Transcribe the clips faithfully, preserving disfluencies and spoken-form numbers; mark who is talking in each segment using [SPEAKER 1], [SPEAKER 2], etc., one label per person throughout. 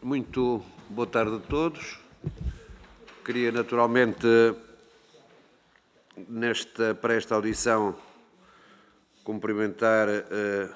[SPEAKER 1] Muito boa tarde a todos. Queria naturalmente, nesta, para esta audição, cumprimentar uh,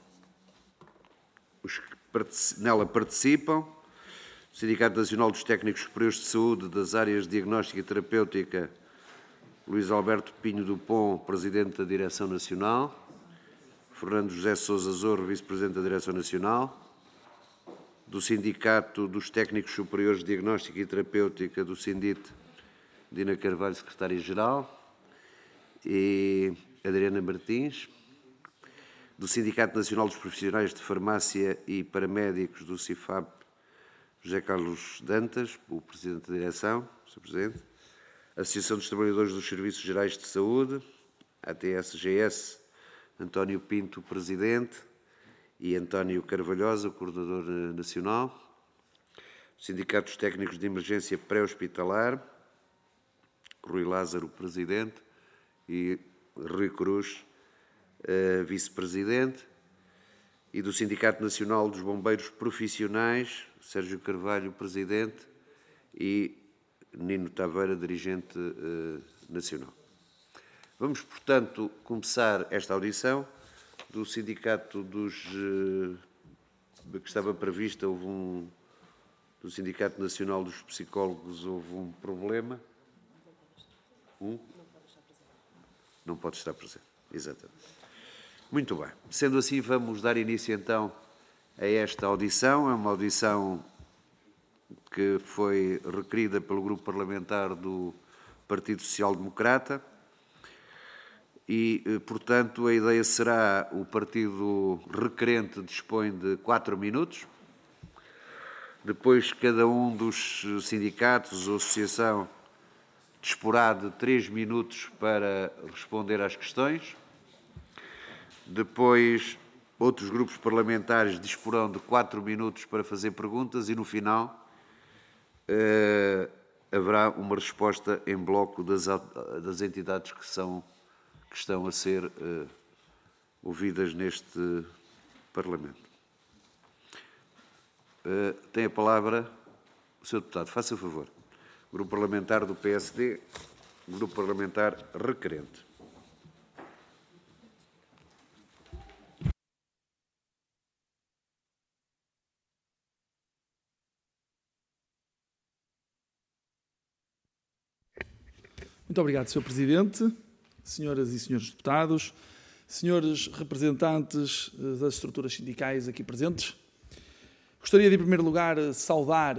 [SPEAKER 1] os que nela participam, o Sindicato Nacional dos Técnicos Superiores de Saúde das áreas de Diagnóstica e Terapêutica, Luís Alberto Pinho Dupont, Presidente da Direção Nacional, Fernando José Sousa Zorro, Vice-Presidente da Direção Nacional, do Sindicato dos Técnicos Superiores de Diagnóstica e Terapêutica do Sindit, Dina Carvalho, Secretária-Geral, e Adriana Martins, do Sindicato Nacional dos Profissionais de Farmácia e Paramédicos do CIFAP, José Carlos Dantas, o Presidente da Direção, senhor Presidente, Associação dos Trabalhadores dos Serviços Gerais de Saúde, A T S G S, António Pinto, Presidente, e António Carvalhosa, Coordenador Nacional, Sindicato dos Técnicos de Emergência Pré-Hospitalar, Rui Lázaro, Presidente, e Rui Cruz, uh, Vice-Presidente, e do Sindicato Nacional dos Bombeiros Profissionais, Sérgio Carvalho, Presidente, e Nino Taveira, Dirigente uh, Nacional. Vamos, portanto, começar esta audição. Do Sindicato dos... que estava prevista, houve um... do Sindicato Nacional dos Psicólogos houve um problema. Um? Não pode estar presente. Exatamente. Muito bem. Sendo assim, vamos dar início então a esta audição. É uma audição que foi requerida pelo Grupo Parlamentar do Partido Social Democrata. E, portanto, a ideia será, o partido requerente dispõe de quatro minutos, depois cada um dos sindicatos ou associação disporá de três minutos para responder às questões, depois outros grupos parlamentares disporão de quatro minutos para fazer perguntas e, no final, eh, haverá uma resposta em bloco das, das entidades que são que estão a ser uh, ouvidas neste Parlamento. Uh, tem a palavra o senhor Deputado. Faça favor. Grupo Parlamentar do P S D, Grupo Parlamentar requerente.
[SPEAKER 2] Muito obrigado, senhor Presidente. Senhoras e senhores deputados, senhores representantes das estruturas sindicais aqui presentes, gostaria de, em primeiro lugar, saudar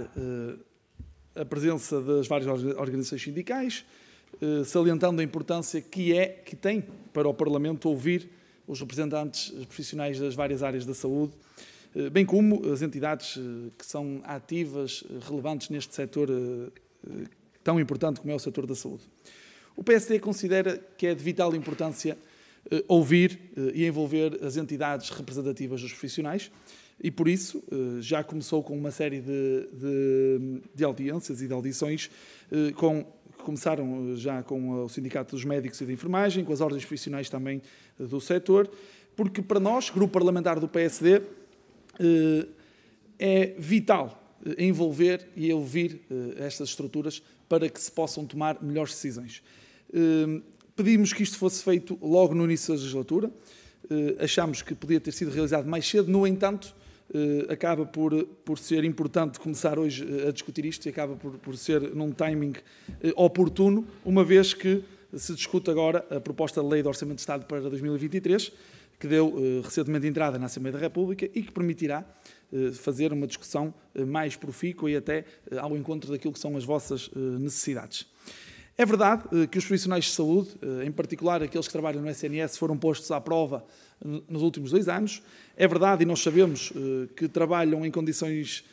[SPEAKER 2] a presença das várias organizações sindicais, salientando a importância que é, que tem para o Parlamento ouvir os representantes profissionais das várias áreas da saúde, bem como as entidades que são ativas, relevantes neste setor tão importante como é o setor da saúde. O P S D considera que é de vital importância eh, ouvir eh, e envolver as entidades representativas dos profissionais e, por isso, eh, já começou com uma série de, de, de audiências e de audições, eh, com, começaram já com o Sindicato dos Médicos e da Enfermagem, com as ordens profissionais também eh, do setor, porque para nós, Grupo Parlamentar do P S D, eh, é vital eh, envolver e ouvir eh, estas estruturas para que se possam tomar melhores decisões. Pedimos que isto fosse feito logo no início da legislatura, achámos que podia ter sido realizado mais cedo, no entanto, acaba por, por ser importante começar hoje a discutir isto e acaba por, por ser num timing oportuno, uma vez que se discute agora a proposta de lei de Orçamento de Estado para dois mil e vinte e três, que deu recentemente entrada na Assembleia da República e que permitirá fazer uma discussão mais profícua e até ao encontro daquilo que são as vossas necessidades. É verdade que os profissionais de saúde, em particular aqueles que trabalham no S N S, foram postos à prova nos últimos dois anos. É verdade, e nós sabemos que trabalham em condições,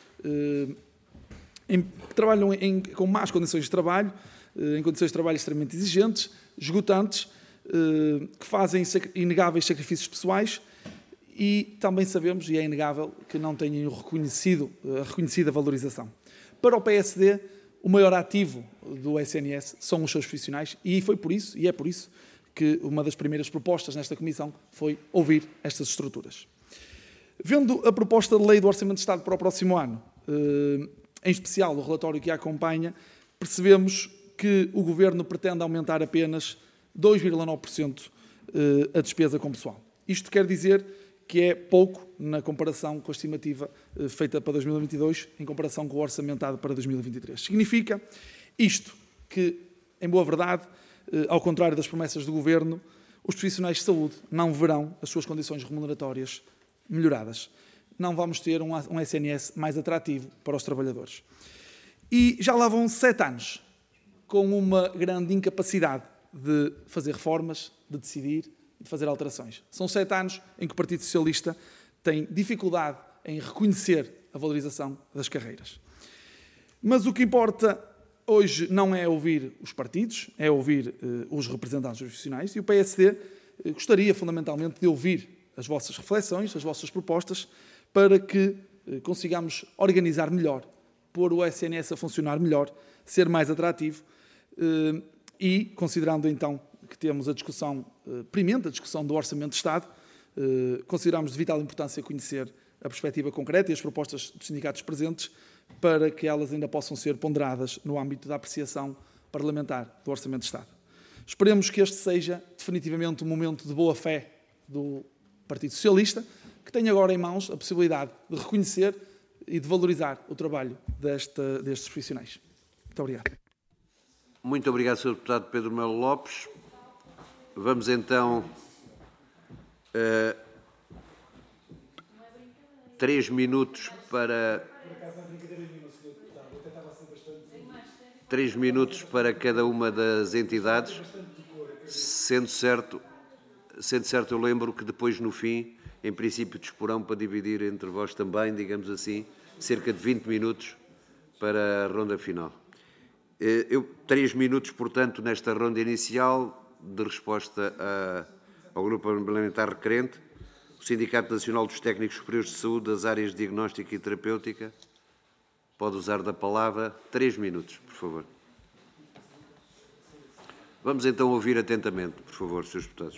[SPEAKER 2] em, que trabalham em, com más condições de trabalho, em condições de trabalho extremamente exigentes, esgotantes, que fazem inegáveis sacrifícios pessoais e também sabemos, e é inegável, que não têm reconhecido, a reconhecida valorização. Para o P S D, o maior ativo do S N S são os seus profissionais e foi por isso, e é por isso, que uma das primeiras propostas nesta comissão foi ouvir estas estruturas. Vendo a proposta de lei do Orçamento de Estado para o próximo ano, em especial o relatório que a acompanha, percebemos que o Governo pretende aumentar apenas dois vírgula nove por cento a despesa com pessoal. Isto quer dizer que é pouco na comparação com a estimativa feita para dois mil e vinte e dois, em comparação com o orçamentado para dois mil e vinte e três. Significa isto que, em boa verdade, ao contrário das promessas do Governo, os profissionais de saúde não verão as suas condições remuneratórias melhoradas. Não vamos ter um S N S mais atrativo para os trabalhadores. E já lá vão sete anos com uma grande incapacidade de fazer reformas, de decidir, de fazer alterações. São sete anos em que o Partido Socialista tem dificuldade em reconhecer a valorização das carreiras. Mas o que importa hoje não é ouvir os partidos, é ouvir eh, os representantes dos profissionais, e o P S D eh, gostaria fundamentalmente de ouvir as vossas reflexões, as vossas propostas, para que eh, consigamos organizar melhor, pôr o S N S a funcionar melhor, ser mais atrativo eh, e, considerando então que temos a discussão, eh, premente a discussão do Orçamento de Estado, eh, consideramos de vital importância conhecer a perspectiva concreta e as propostas dos sindicatos presentes para que elas ainda possam ser ponderadas no âmbito da apreciação parlamentar do Orçamento de Estado. Esperemos que este seja definitivamente um momento de boa fé do Partido Socialista, que tem agora em mãos a possibilidade de reconhecer e de valorizar o trabalho desta, destes profissionais. Muito obrigado.
[SPEAKER 1] Muito obrigado, senhor Deputado Pedro Melo Lopes. Vamos então uh, três minutos para três minutos para cada uma das entidades, sendo certo, sendo certo eu lembro que depois no fim, em princípio disporão para dividir entre vós também, digamos assim, cerca de vinte minutos para a ronda final. Eu, três minutos, portanto, nesta ronda inicial de resposta a, ao grupo parlamentar requerente, o Sindicato Nacional dos Técnicos Superiores de Saúde das áreas de diagnóstica e terapêutica. Pode usar da palavra três minutos, por favor. Vamos então ouvir atentamente, por favor, senhores deputados.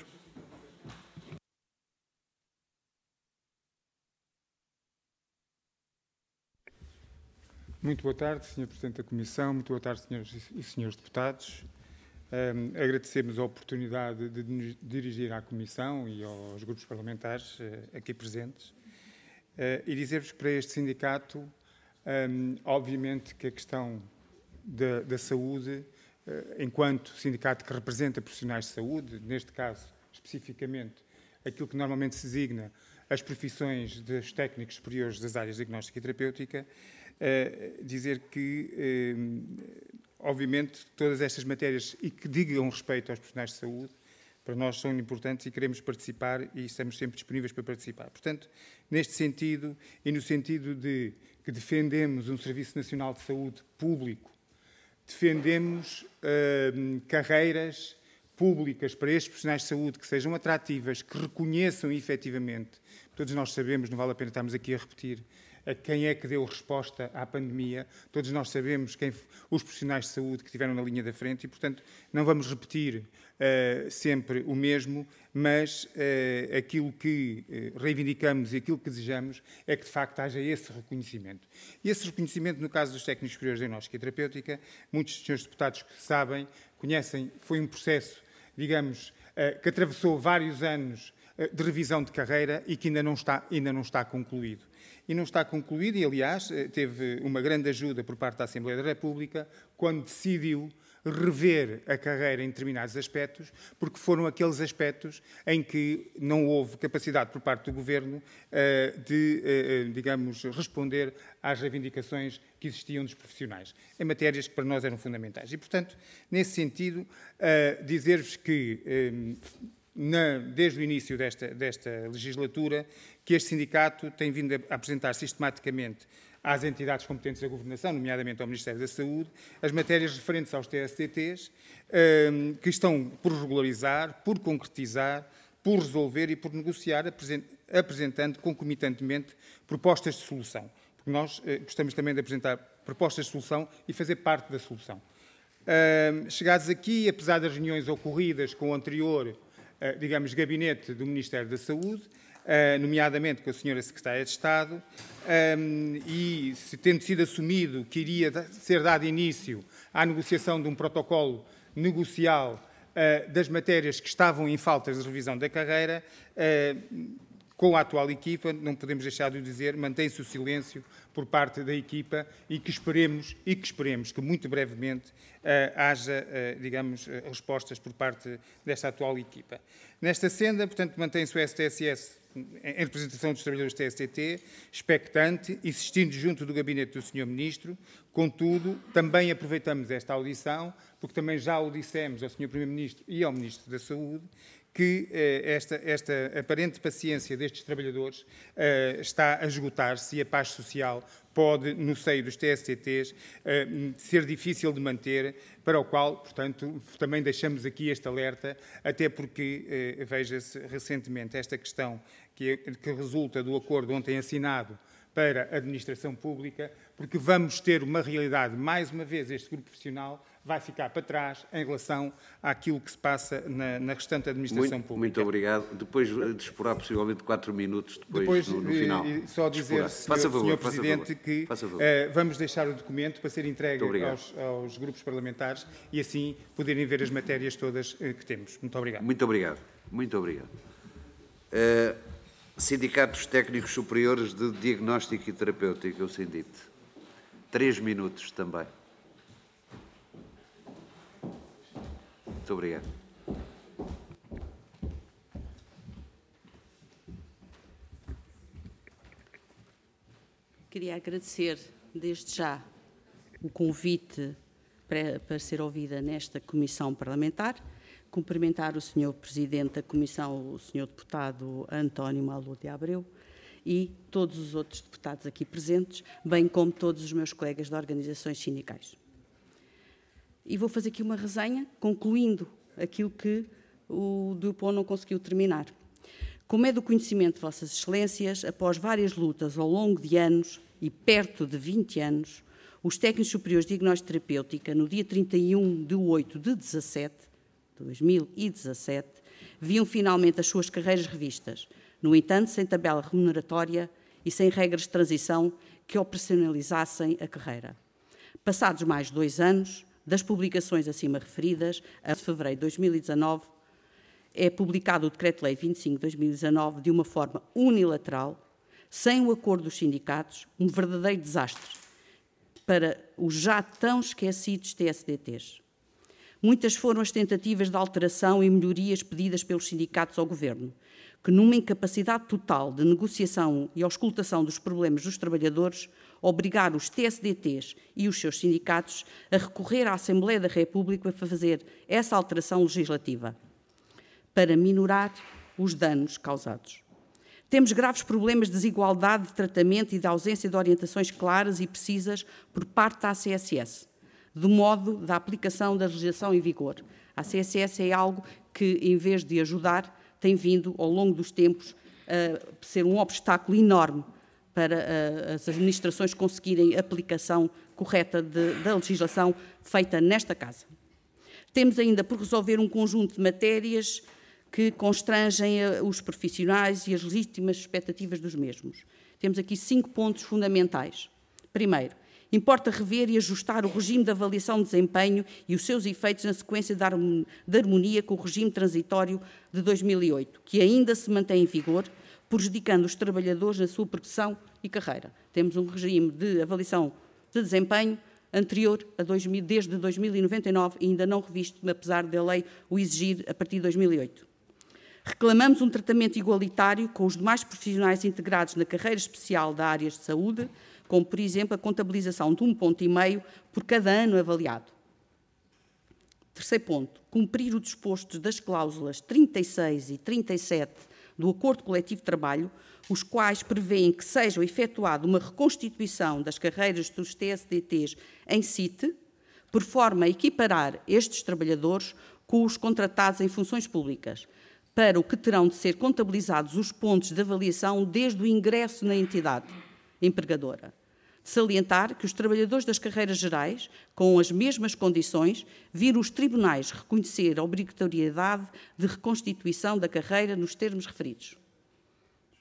[SPEAKER 3] Muito boa tarde, senhor Presidente da Comissão, muito boa tarde, senhoras e senhores deputados. Um, agradecemos a oportunidade de nos dirigir à Comissão e aos grupos parlamentares uh, aqui presentes uh, e dizer-vos que para este sindicato, um, obviamente que a questão da, da saúde, uh, enquanto sindicato que representa profissionais de saúde, neste caso especificamente aquilo que normalmente se designa as profissões dos técnicos superiores das áreas de diagnóstica e terapêutica, uh, dizer que uh, obviamente, todas estas matérias e que digam respeito aos profissionais de saúde, para nós são importantes e queremos participar e estamos sempre disponíveis para participar. Portanto, neste sentido e no sentido de que defendemos um Serviço Nacional de Saúde público, defendemos uh, carreiras públicas para estes profissionais de saúde que sejam atrativas, que reconheçam efetivamente, todos nós sabemos, não vale a pena estarmos aqui a repetir, a quem é que deu resposta à pandemia. Todos nós sabemos quem, os profissionais de saúde que estiveram na linha da frente e, portanto, não vamos repetir uh, sempre o mesmo, mas uh, aquilo que uh, reivindicamos e aquilo que desejamos é que, de facto, haja esse reconhecimento. E esse reconhecimento, no caso dos técnicos superiores de diagnóstica e terapêutica, muitos dos senhores deputados que sabem, conhecem, foi um processo, digamos, uh, que atravessou vários anos uh, de revisão de carreira e que ainda não está, ainda não está concluído. E não está concluído, e aliás teve uma grande ajuda por parte da Assembleia da República quando decidiu rever a carreira em determinados aspectos, porque foram aqueles aspectos em que não houve capacidade por parte do Governo de, digamos, responder às reivindicações que existiam dos profissionais, em matérias que para nós eram fundamentais. E, portanto, nesse sentido, dizer-vos que Na, desde o início desta, desta legislatura, que este sindicato tem vindo a apresentar sistematicamente às entidades competentes da governação, nomeadamente ao Ministério da Saúde, as matérias referentes aos T S T Ts, um, que estão por regularizar, por concretizar, por resolver e por negociar, apresentando concomitantemente propostas de solução. Porque nós uh, gostamos também de apresentar propostas de solução e fazer parte da solução. Um, chegados aqui, apesar das reuniões ocorridas com o anterior, digamos, gabinete do Ministério da Saúde, uh, nomeadamente com a senhora Secretária de Estado, um, e se tendo sido assumido que iria ser dado início à negociação de um protocolo negocial uh, das matérias que estavam em faltas de revisão da carreira, uh, com a atual equipa, não podemos deixar de dizer, mantém-se o silêncio por parte da equipa e que esperemos, e que esperemos que muito brevemente uh, haja, uh, digamos, uh, respostas por parte desta atual equipa. Nesta senda, portanto, mantém-se o S T S S em representação dos trabalhadores do T S T T, expectante, insistindo junto do gabinete do senhor Ministro. Contudo, também aproveitamos esta audição, porque também já o dissemos ao senhor Primeiro-Ministro e ao Ministro da Saúde, que eh, esta, esta aparente paciência destes trabalhadores eh, está a esgotar-se e a paz social pode, no seio dos T S T Ts, eh, ser difícil de manter, para o qual, portanto, também deixamos aqui este alerta, até porque, eh, veja-se recentemente, esta questão que, que resulta do acordo ontem assinado para a administração pública, porque vamos ter uma realidade, mais uma vez, este grupo profissional vai ficar para trás em relação àquilo que se passa na, na restante administração
[SPEAKER 1] muito,
[SPEAKER 3] pública.
[SPEAKER 1] Muito obrigado. Depois de explorar possivelmente quatro minutos depois,
[SPEAKER 3] depois
[SPEAKER 1] no, no final.
[SPEAKER 3] E, só dizer, senhor,
[SPEAKER 1] favor,
[SPEAKER 3] senhor Presidente, que uh, vamos deixar o documento para ser entregue aos, aos grupos parlamentares e assim poderem ver as matérias todas uh, que temos. Muito obrigado.
[SPEAKER 1] Muito obrigado. Muito obrigado. Uh, Sindicatos Técnicos Superiores de Diagnóstico e Terapêutica, o SINDIT. Três minutos também. Muito obrigado.
[SPEAKER 4] Queria agradecer, desde já, o convite para, para ser ouvida nesta comissão parlamentar, cumprimentar o senhor Presidente da Comissão, o senhor Deputado António Malo de Abreu, e todos os outros deputados aqui presentes, bem como todos os meus colegas de organizações sindicais. E vou fazer aqui uma resenha, concluindo aquilo que o Dupont não conseguiu terminar. Como é do conhecimento de Vossas Excelências, após várias lutas ao longo de anos e perto de vinte anos, os técnicos superiores de diagnóstico terapêutica, no dia trinta e um de oito de dois mil e dezassete, viam finalmente as suas carreiras revistas, no entanto, sem tabela remuneratória e sem regras de transição que operacionalizassem a carreira. Passados mais de dois anos, das publicações acima referidas, a fevereiro de dois mil e dezanove, é publicado o Decreto-Lei vinte e cinco de dois mil e dezanove de uma forma unilateral, sem o acordo dos sindicatos, um verdadeiro desastre para os já tão esquecidos T S D Ts. Muitas foram as tentativas de alteração e melhorias pedidas pelos sindicatos ao Governo, que numa incapacidade total de negociação e auscultação dos problemas dos trabalhadores, obrigaram os T S D Ts e os seus sindicatos a recorrer à Assembleia da República para fazer essa alteração legislativa, para minorar os danos causados. Temos graves problemas de desigualdade de tratamento e de ausência de orientações claras e precisas por parte da A C S S, do modo da aplicação da legislação em vigor. A A C S S é algo que, em vez de ajudar, tem vindo, ao longo dos tempos, a ser um obstáculo enorme para as administrações conseguirem a aplicação correta de, da legislação feita nesta Casa. Temos ainda por resolver um conjunto de matérias que constrangem os profissionais e as legítimas expectativas dos mesmos. Temos aqui cinco pontos fundamentais. Primeiro, importa rever e ajustar o regime de avaliação de desempenho e os seus efeitos na sequência de harmonia com o regime transitório de dois mil e oito, que ainda se mantém em vigor, prejudicando os trabalhadores na sua progressão e carreira. Temos um regime de avaliação de desempenho anterior a dois mil, desde dois mil e noventa e nove, e ainda não revisto, apesar da lei o exigir a partir de dois mil e oito. Reclamamos um tratamento igualitário com os demais profissionais integrados na carreira especial da área de saúde, como, por exemplo, a contabilização de um ponto e meio por cada ano avaliado. Terceiro ponto, cumprir o disposto das cláusulas trinta e seis e trinta e sete do Acordo Coletivo de Trabalho, os quais prevêem que seja efetuada uma reconstituição das carreiras dos T S D Ts em C I T, por forma a equiparar estes trabalhadores com os contratados em funções públicas, para o que terão de ser contabilizados os pontos de avaliação desde o ingresso na entidade empregadora. De salientar que os trabalhadores das carreiras gerais, com as mesmas condições, viram os tribunais reconhecer a obrigatoriedade de reconstituição da carreira nos termos referidos.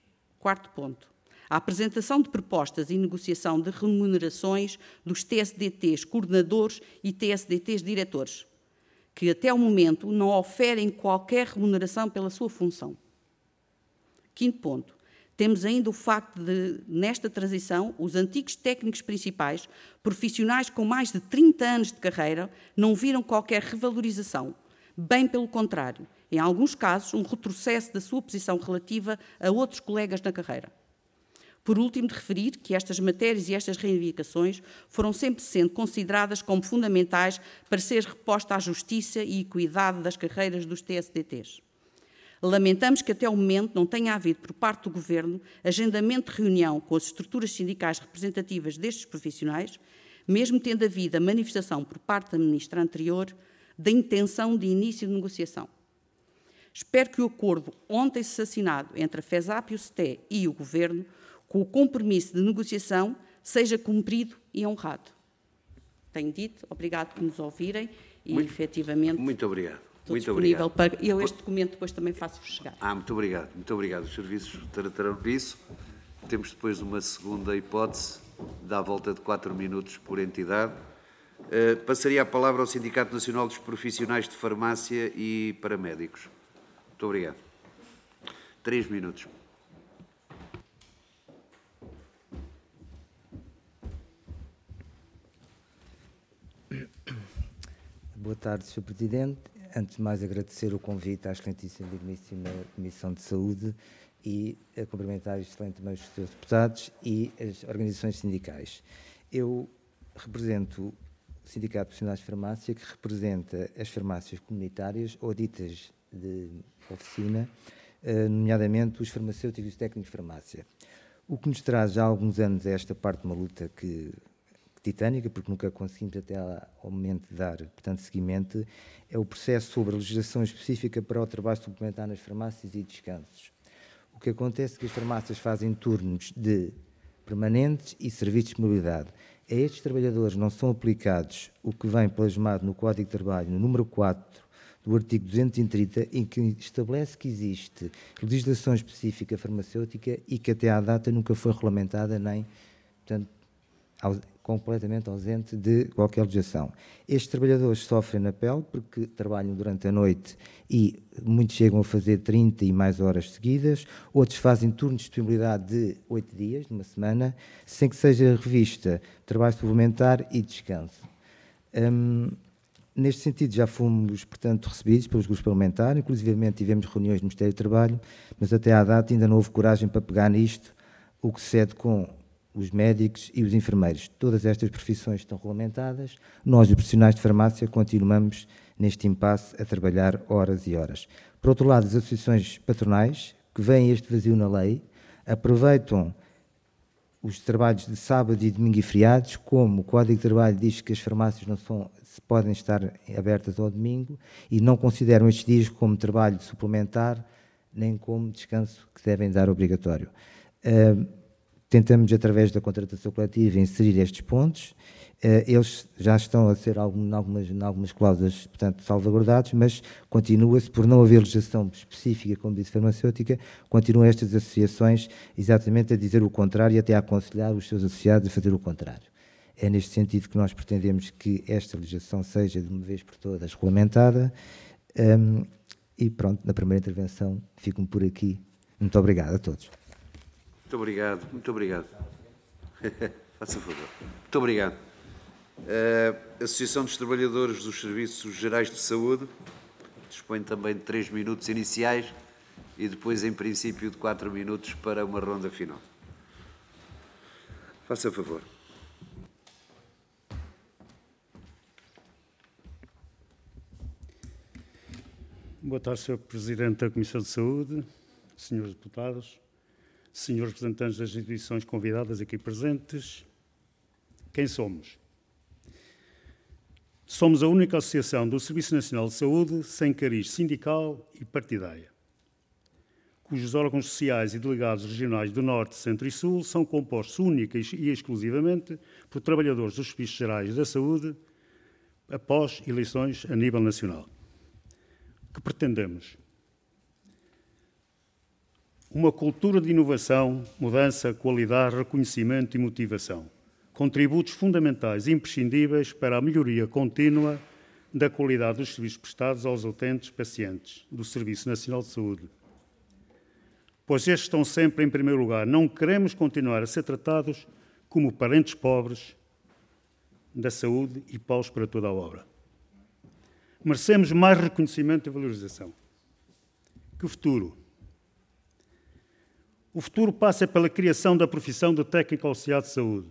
[SPEAKER 4] Quarto ponto. A apresentação de propostas e negociação de remunerações dos T S D Ts coordenadores e T S D Ts diretores, que até o momento não oferem qualquer remuneração pela sua função. Quinto ponto. Temos ainda o facto de, nesta transição, os antigos técnicos principais, profissionais com mais de trinta anos de carreira, não viram qualquer revalorização. Bem pelo contrário, em alguns casos, um retrocesso da sua posição relativa a outros colegas na carreira. Por último, de referir que estas matérias e estas reivindicações foram sempre sendo consideradas como fundamentais para ser reposta à justiça e equidade das carreiras dos T S D Ts. Lamentamos que até o momento não tenha havido, por parte do Governo, agendamento de reunião com as estruturas sindicais representativas destes profissionais, mesmo tendo havido a manifestação por parte da Ministra anterior da intenção de início de negociação. Espero que o acordo ontem assinado entre a FESAP e o C T E e o Governo, com o compromisso de negociação, seja cumprido e honrado. Tenho dito, obrigado por nos ouvirem e,
[SPEAKER 1] muito,
[SPEAKER 4] efetivamente,
[SPEAKER 1] muito obrigado.
[SPEAKER 4] estou
[SPEAKER 1] muito
[SPEAKER 4] disponível
[SPEAKER 1] obrigado.
[SPEAKER 4] para... Eu este documento depois também faço chegar.
[SPEAKER 1] Ah, muito obrigado, muito obrigado. Os serviços tratarão disso. Temos depois uma segunda hipótese, dá a volta de quatro minutos por entidade. Uh, passaria a palavra ao Sindicato Nacional dos Profissionais de Farmácia e Paramédicos. Muito obrigado. Três minutos.
[SPEAKER 5] Boa tarde, senhor Presidente. Antes de mais, agradecer o convite à excelentíssima e digníssima Comissão de Saúde e a cumprimentar excelente também os senhores deputados e as organizações sindicais. Eu represento o Sindicato de Profissionais de Farmácia, que representa as farmácias comunitárias ou ditas de oficina, nomeadamente os farmacêuticos e os técnicos de farmácia. O que nos traz já há alguns anos é esta parte de uma luta que titânica, porque nunca conseguimos até ao momento de dar, portanto, seguimento, é o processo sobre a legislação específica para o trabalho suplementar nas farmácias e descansos. O que acontece é que as farmácias fazem turnos de permanentes e serviços de mobilidade. A estes trabalhadores não são aplicados o que vem plasmado no Código de Trabalho, no número quatro do artigo duzentos e trinta, em que estabelece que existe legislação específica farmacêutica e que até à data nunca foi regulamentada nem, portanto, completamente ausente de qualquer legislação. Estes trabalhadores sofrem na pele porque trabalham durante a noite e muitos chegam a fazer trinta e mais horas seguidas, outros fazem turnos de disponibilidade de oito dias, numa semana, sem que seja revista trabalho suplementar e descanso. Hum, neste sentido, já fomos, portanto, recebidos pelos grupos parlamentares, inclusivamente tivemos reuniões no Ministério do Trabalho, mas até à data ainda não houve coragem para pegar nisto, o que sucede com os médicos e os enfermeiros. Todas estas profissões estão regulamentadas. Nós, os profissionais de farmácia, continuamos neste impasse a trabalhar horas e horas. Por outro lado, as associações patronais, que veem este vazio na lei, aproveitam os trabalhos de sábado e domingo e feriados, como o Código de Trabalho diz que as farmácias não são, podem estar abertas ao domingo, e não consideram estes dias como trabalho suplementar, nem como descanso que devem dar obrigatório. Uh, Tentamos, através da contratação coletiva, inserir estes pontos. Eles já estão a ser, em algumas, em algumas cláusulas, portanto, salvaguardados, mas continua-se, por não haver legislação específica, como disse, farmacêutica, continuam estas associações exatamente a dizer o contrário e até a aconselhar os seus associados a fazer o contrário. É neste sentido que nós pretendemos que esta legislação seja, de uma vez por todas, regulamentada. Um, e pronto, na primeira intervenção, fico por aqui. Muito obrigado a todos.
[SPEAKER 1] Muito obrigado, muito obrigado. Faça favor. Muito obrigado. A Associação dos Trabalhadores dos Serviços Gerais de Saúde dispõe também de três minutos iniciais e depois, em princípio, de quatro minutos para uma ronda final. Faça favor.
[SPEAKER 6] Boa tarde, senhor Presidente da Comissão de Saúde, senhores deputados, senhores representantes das instituições convidadas aqui presentes. Quem somos? Somos a única associação do Serviço Nacional de Saúde sem cariz sindical e partidária, cujos órgãos sociais e delegados regionais do Norte, Centro e Sul são compostos única e exclusivamente por trabalhadores dos Serviços Gerais da Saúde após eleições a nível nacional. O que pretendemos? uma cultura de inovação, mudança, qualidade, reconhecimento e motivação. Contributos fundamentais e imprescindíveis para a melhoria contínua da qualidade dos serviços prestados aos utentes pacientes do Serviço Nacional de Saúde. Pois estes estão sempre em primeiro lugar. Não queremos continuar a ser tratados como parentes pobres da saúde e paus para toda a obra. Merecemos mais reconhecimento e valorização. Que futuro? O futuro passa pela criação da profissão de técnico auxiliar de saúde.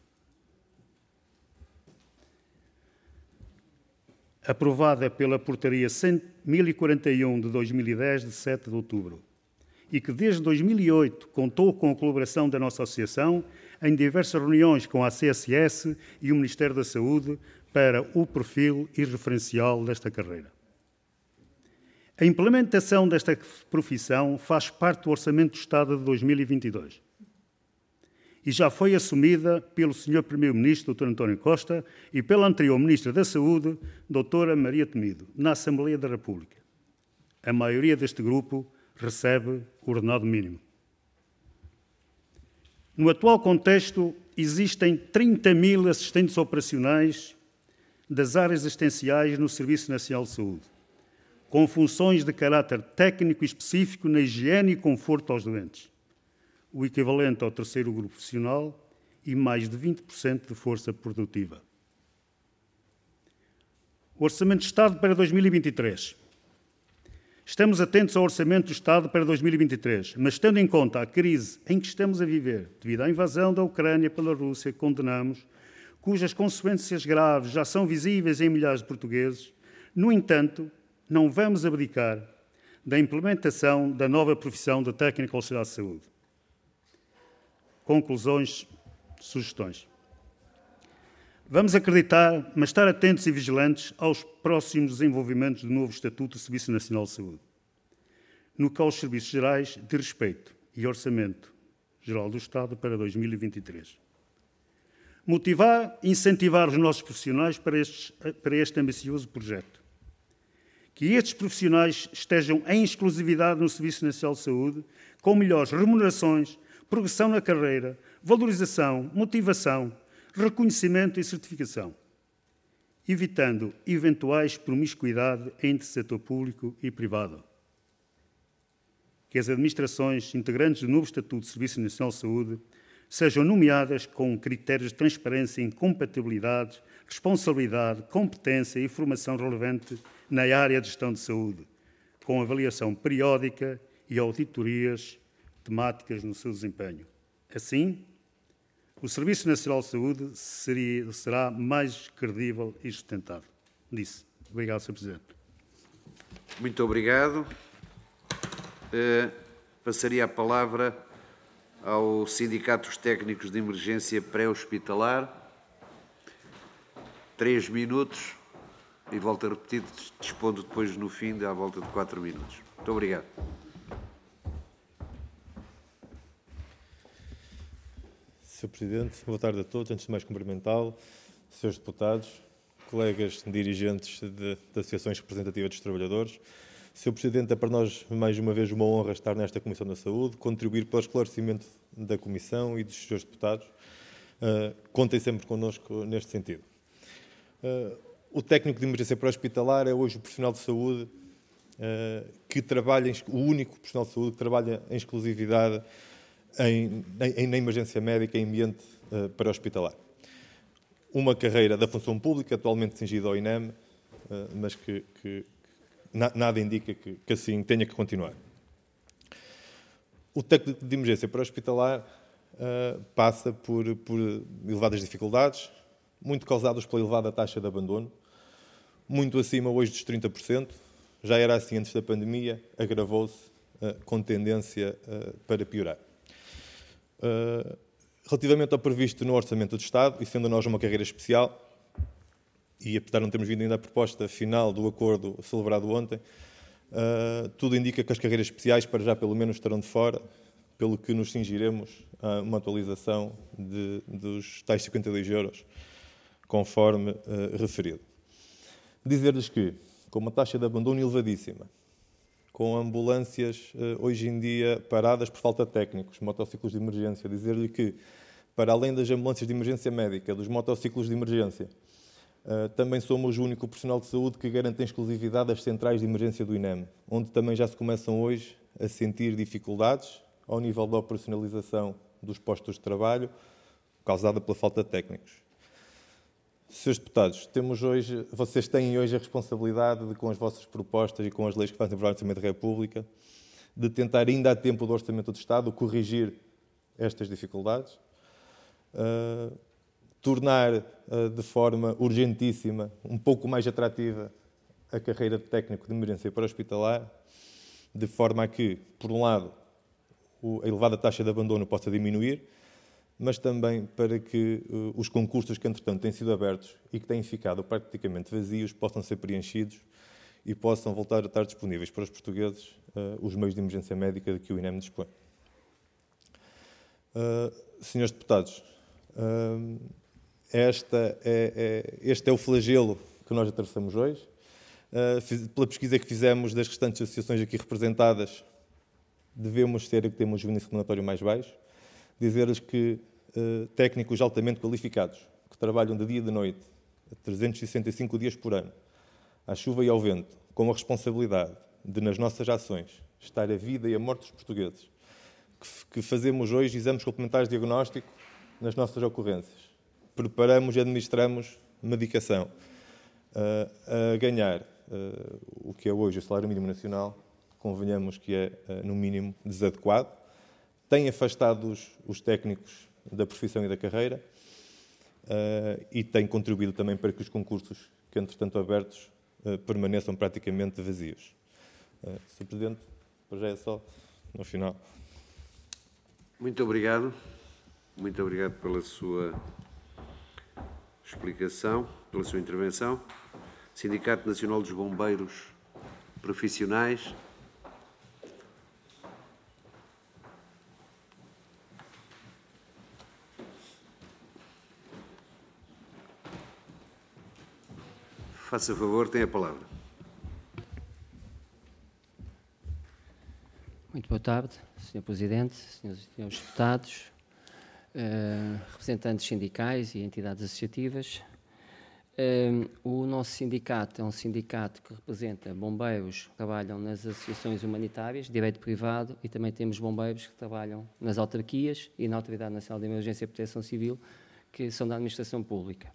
[SPEAKER 6] Aprovada pela Portaria mil e quarenta e um de dois mil e dez, de sete de outubro, e que desde dois mil e oito contou com a colaboração da nossa associação em diversas reuniões com a A C S S e o Ministério da Saúde para o perfil e referencial desta carreira. A implementação desta profissão faz parte do Orçamento do Estado de dois mil e vinte e dois e já foi assumida pelo senhor Primeiro-Ministro, doutor António Costa, e pela anterior Ministra da Saúde, doutora Maria Temido, na Assembleia da República. A maioria deste grupo recebe o ordenado mínimo. No atual contexto, existem trinta mil assistentes operacionais das áreas assistenciais no Serviço Nacional de Saúde, com funções de caráter técnico específico na higiene e conforto aos doentes, o equivalente ao terceiro grupo profissional e mais de vinte por cento de força produtiva. O Orçamento de Estado para dois mil e vinte e três. Estamos atentos ao Orçamento do Estado para dois mil e vinte e três, mas tendo em conta a crise em que estamos a viver, devido à invasão da Ucrânia pela Rússia, que condenamos, cujas consequências graves já são visíveis em milhares de portugueses, no entanto, não vamos abdicar da implementação da nova profissão de técnico auxiliar de saúde. Conclusões, sugestões. Vamos acreditar, mas estar atentos e vigilantes aos próximos desenvolvimentos do novo Estatuto do Serviço Nacional de Saúde, no que aos serviços gerais de respeito e Orçamento Geral do Estado para dois mil e vinte e três. Motivar e incentivar os nossos profissionais para, estes, para este ambicioso projeto. Que estes profissionais estejam em exclusividade no Serviço Nacional de Saúde, com melhores remunerações, progressão na carreira, valorização, motivação, reconhecimento e certificação, evitando eventuais promiscuidade entre setor público e privado. Que as administrações integrantes do novo Estatuto de Serviço Nacional de Saúde sejam nomeadas com critérios de transparência e incompatibilidade, responsabilidade, competência e formação relevante na área de gestão de saúde, com avaliação periódica e auditorias temáticas no seu desempenho. Assim, o Serviço Nacional de Saúde seria, será mais credível e sustentado. Disse. Obrigado, senhor Presidente.
[SPEAKER 1] Muito obrigado. Uh, passaria a palavra ao Sindicato dos Técnicos de Emergência Pré-Hospitalar. Três minutos. E volto a repetir, dispondo depois no fim, à volta de quatro minutos. Muito obrigado.
[SPEAKER 7] senhor Presidente, boa tarde a todos. Antes de mais, cumprimentá-lo, senhores deputados, colegas dirigentes de, de associações representativas dos trabalhadores. senhor Presidente, é para nós, mais uma vez, uma honra estar nesta Comissão da Saúde, contribuir para o esclarecimento da Comissão e dos senhores deputados. Uh, contem sempre connosco neste sentido. Uh, o técnico de emergência pré-hospitalar é hoje o profissional de saúde uh, que trabalha, o único profissional de saúde que trabalha em exclusividade Em, em, na emergência médica em ambiente uh, pré-hospitalar. Uma carreira da função pública, atualmente cingida ao INEM, uh, mas que, que na, nada indica que, que assim tenha que continuar. O técnico de emergência pré-hospitalar uh, passa por, por elevadas dificuldades, muito causadas pela elevada taxa de abandono, muito acima hoje dos trinta por cento, já era assim antes da pandemia, agravou-se uh, com tendência uh, para piorar. Uh, relativamente ao previsto no Orçamento do Estado, e sendo nós uma carreira especial, e apesar de não termos vindo ainda a proposta final do acordo celebrado ontem, uh, tudo indica que as carreiras especiais, para já pelo menos, estarão de fora, pelo que nos cingiremos a uma atualização de, dos tais cinquenta e dois euros, conforme uh, referido. Dizer-lhes que, com uma taxa de abandono elevadíssima, com ambulâncias hoje em dia paradas por falta de técnicos, motociclos de emergência. Dizer-lhe que, para além das ambulâncias de emergência médica, dos motociclos de emergência, também somos o único profissional de saúde que garante em exclusividade as centrais de emergência do I N E M, onde também já se começam hoje a sentir dificuldades ao nível da operacionalização dos postos de trabalho, causada pela falta de técnicos. Senhores deputados, temos hoje, vocês têm hoje a responsabilidade de, com as vossas propostas e com as leis que fazem para o Orçamento da República, de tentar, ainda a tempo do Orçamento do Estado, corrigir estas dificuldades, uh, tornar uh, de forma urgentíssima, um pouco mais atrativa, a carreira de técnico de emergência para hospitalar, de forma a que, por um lado, a elevada taxa de abandono possa diminuir, mas também para que uh, os concursos que, entretanto, têm sido abertos e que têm ficado praticamente vazios possam ser preenchidos e possam voltar a estar disponíveis para os portugueses uh, os meios de emergência médica de que o I N E M dispõe. Uh, senhores deputados, uh, esta é, é, este é o flagelo que nós atravessamos hoje. Uh, fiz, pela pesquisa que fizemos das restantes associações aqui representadas, devemos ser a que temos o índice remuneratório mais baixo. Dizer-lhes que uh, técnicos altamente qualificados, que trabalham de dia e de noite, trezentos e sessenta e cinco dias por ano, à chuva e ao vento, com a responsabilidade de, nas nossas ações, estar a vida e a morte dos portugueses, que, que fazemos hoje exames complementares de diagnóstico nas nossas ocorrências, preparamos e administramos medicação, uh, a ganhar uh, o que é hoje o salário mínimo nacional, convenhamos que é, uh, no mínimo, desadequado, tem afastado os, os técnicos da profissão e da carreira uh, e tem contribuído também para que os concursos, que entretanto abertos, uh, permaneçam praticamente vazios. Uh, senhor Presidente, por já é só, no final.
[SPEAKER 1] Muito obrigado. Muito obrigado pela sua explicação, pela sua intervenção. Sindicato Nacional dos Bombeiros Profissionais. Faça favor, tem a palavra.
[SPEAKER 8] Muito boa tarde, senhor Presidente, senhores e senhores deputados, uh, representantes sindicais e entidades associativas. Uh, o nosso sindicato é um sindicato que representa bombeiros que trabalham nas associações humanitárias, direito privado, e também temos bombeiros que trabalham nas autarquias e na Autoridade Nacional de Emergência e Proteção Civil, que são da administração pública.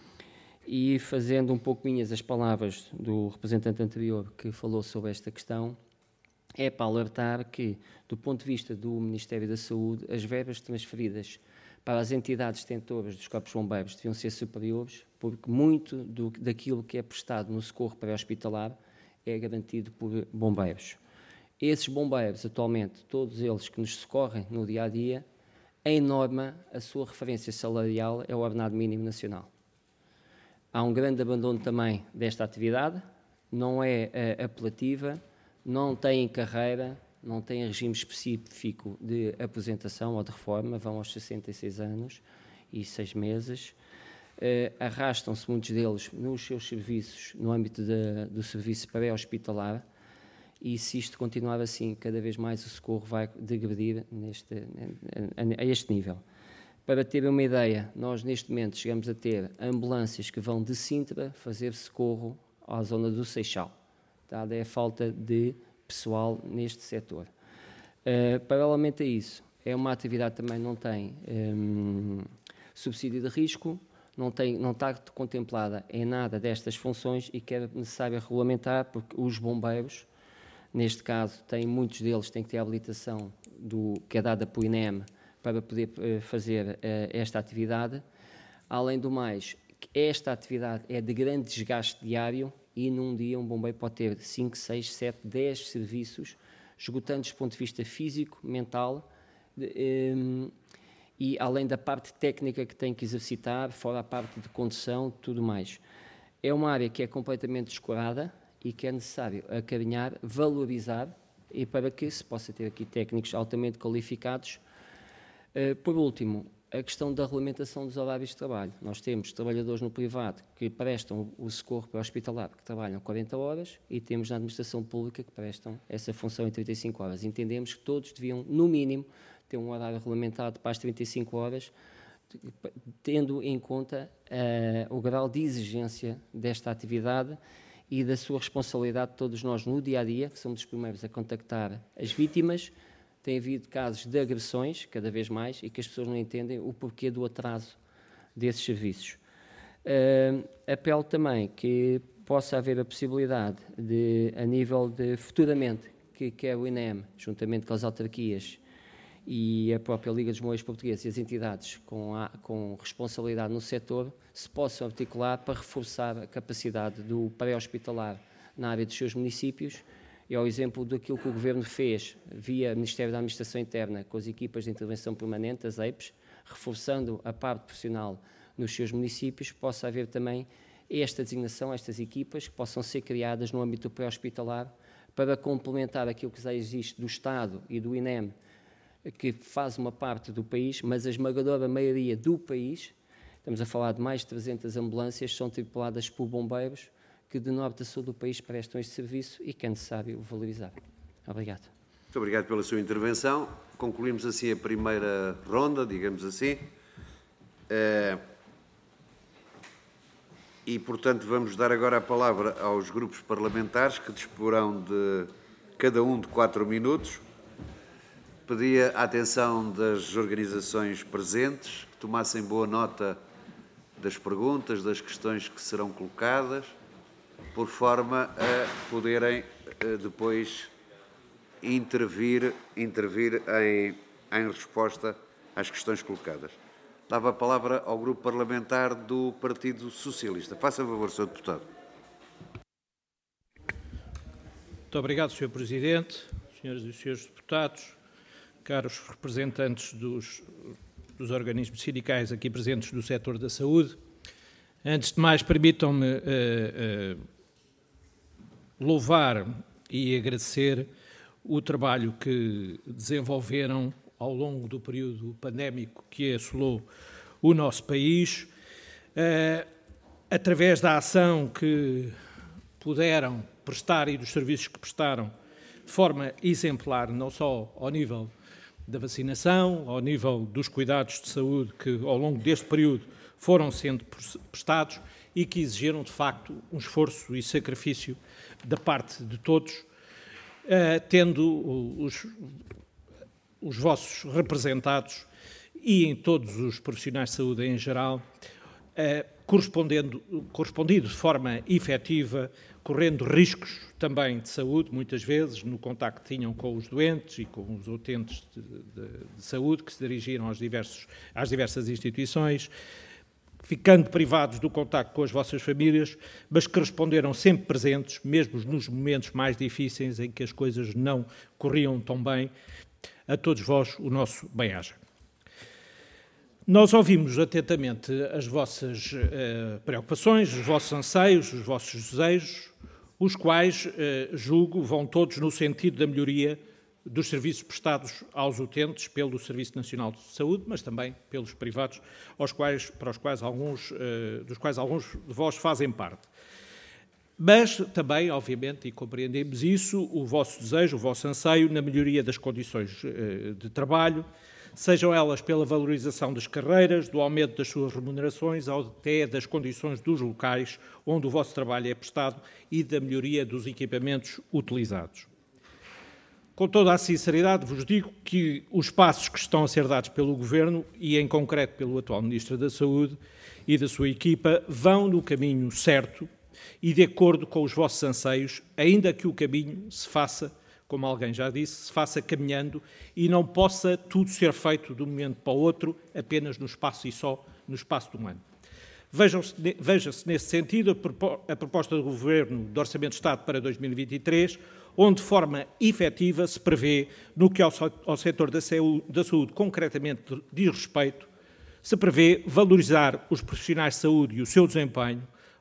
[SPEAKER 8] E fazendo um pouco minhas as palavras do representante anterior que falou sobre esta questão, é para alertar que, do ponto de vista do Ministério da Saúde, as verbas transferidas para as entidades detentoras dos corpos bombeiros deviam ser superiores, porque muito do, daquilo que é prestado no socorro pré-hospitalar é garantido por bombeiros. Esses bombeiros, atualmente, todos eles que nos socorrem no dia-a-dia, em norma, a sua referência salarial é o ordenado mínimo nacional. Há um grande abandono também desta atividade, não é uh, apelativa, não tem carreira, não tem regime específico de aposentação ou de reforma, vão aos sessenta e seis anos e seis meses. Uh, arrastam-se muitos deles nos seus serviços, no âmbito de, do serviço pré-hospitalar, e se isto continuar assim, cada vez mais o socorro vai degredir neste, a, a este nível. Para ter uma ideia, nós neste momento chegamos a ter ambulâncias que vão de Sintra fazer socorro à zona do Seixal, dada é a falta de pessoal neste setor. Uh, paralelamente a isso, é uma atividade que também não tem um, subsídio de risco, não, tem, não está contemplada em nada destas funções e que é necessário regulamentar, porque os bombeiros, neste caso, têm, muitos deles têm que ter a habilitação do, que é dada pelo I N E M, para poder uh, fazer uh, esta atividade. Além do mais, esta atividade é de grande desgaste diário e num dia um bombeiro pode ter cinco, seis, sete, dez serviços, esgotantes do ponto de vista físico, mental, de, um, e além da parte técnica que tem que exercitar, fora a parte de condução, tudo mais. É uma área que é completamente descurada e que é necessário acarinhar, valorizar, e para que se possa ter aqui técnicos altamente qualificados. Por último, a questão da regulamentação dos horários de trabalho. Nós temos trabalhadores no privado que prestam o socorro pré-hospitalar, que trabalham quarenta horas, e temos na administração pública que prestam essa função em trinta e cinco horas. Entendemos que todos deviam, no mínimo, ter um horário regulamentado para as trinta e cinco horas, tendo em conta uh, o grau de exigência desta atividade e da sua responsabilidade de todos nós no dia-a-dia, que somos os primeiros a contactar as vítimas. Tem havido casos de agressões, cada vez mais, e que as pessoas não entendem o porquê do atraso desses serviços. Uh, apelo também que possa haver a possibilidade de, a nível de, futuramente, que quer o I N E M, juntamente com as autarquias e a própria Liga dos Moeiros Portugueses e as entidades com, a, com responsabilidade no setor, se possam articular para reforçar a capacidade do pré-hospitalar na área dos seus municípios. E ao exemplo daquilo que o Governo fez via Ministério da Administração Interna com as equipas de intervenção permanente, as E I Ps, reforçando a parte profissional nos seus municípios, possa haver também esta designação, estas equipas que possam ser criadas no âmbito pré-hospitalar para complementar aquilo que já existe do Estado e do I N E M, que faz uma parte do país, mas a esmagadora maioria do país, estamos a falar de mais de trezentas ambulâncias, são tripuladas por bombeiros, que de norte a sul do país prestam este serviço e que é necessário valorizar. Obrigado.
[SPEAKER 1] Muito obrigado pela sua intervenção. Concluímos assim a primeira ronda, digamos assim. E, portanto, vamos dar agora a palavra aos grupos parlamentares, que disporão de cada um de quatro minutos. Pedia a atenção das organizações presentes, que tomassem boa nota das perguntas, das questões que serão colocadas, por forma a poderem depois intervir, intervir em, em resposta às questões colocadas. Dava a palavra ao grupo parlamentar do Partido Socialista. Faça favor, senhor Deputado.
[SPEAKER 9] Muito obrigado, senhor Presidente, senhoras e senhores deputados, caros representantes dos, dos organismos sindicais aqui presentes do setor da saúde. Antes de mais, permitam-me uh, uh, louvar e agradecer o trabalho que desenvolveram ao longo do período pandémico que assolou o nosso país, uh, através da ação que puderam prestar e dos serviços que prestaram de forma exemplar, não só ao nível da vacinação, ao nível dos cuidados de saúde que ao longo deste período foram sendo prestados e que exigiram, de facto, um esforço e sacrifício da parte de todos, uh, tendo os, os vossos representados e em todos os profissionais de saúde em geral, uh, correspondendo, correspondido de forma efetiva, correndo riscos também de saúde, muitas vezes, no contacto que tinham com os doentes e com os utentes de, de, de saúde que se dirigiram aos diversos, às diversas instituições, ficando privados do contacto com as vossas famílias, mas que responderam sempre presentes, mesmo nos momentos mais difíceis em que as coisas não corriam tão bem. A todos vós, o nosso bem-aja. Nós ouvimos atentamente as vossas uh, preocupações, os vossos anseios, os vossos desejos, os quais, uh, julgo, vão todos no sentido da melhoria dos serviços prestados aos utentes pelo Serviço Nacional de Saúde, mas também pelos privados, aos quais, para os quais alguns, uh, dos quais alguns de vós fazem parte. Mas também, obviamente, e compreendemos isso, o vosso desejo, o vosso anseio na melhoria das condições uh, de trabalho, sejam elas pela valorização das carreiras, do aumento das suas remunerações, ou até das condições dos locais onde o vosso trabalho é prestado e da melhoria dos equipamentos utilizados. Com toda a sinceridade, vos digo que os passos que estão a ser dados pelo Governo, e em concreto pelo atual Ministro da Saúde e da sua equipa, vão no caminho certo e de acordo com os vossos anseios, ainda que o caminho se faça, como alguém já disse, se faça caminhando e não possa tudo ser feito de um momento para o outro, apenas no espaço e só no espaço de um ano. Veja-se nesse sentido a proposta do Governo de Orçamento de Estado para dois mil e vinte e três, onde de forma efetiva se prevê, no que ao, ao setor da saúde, da saúde concretamente diz respeito, se prevê valorizar os profissionais de saúde e o seu desempenho,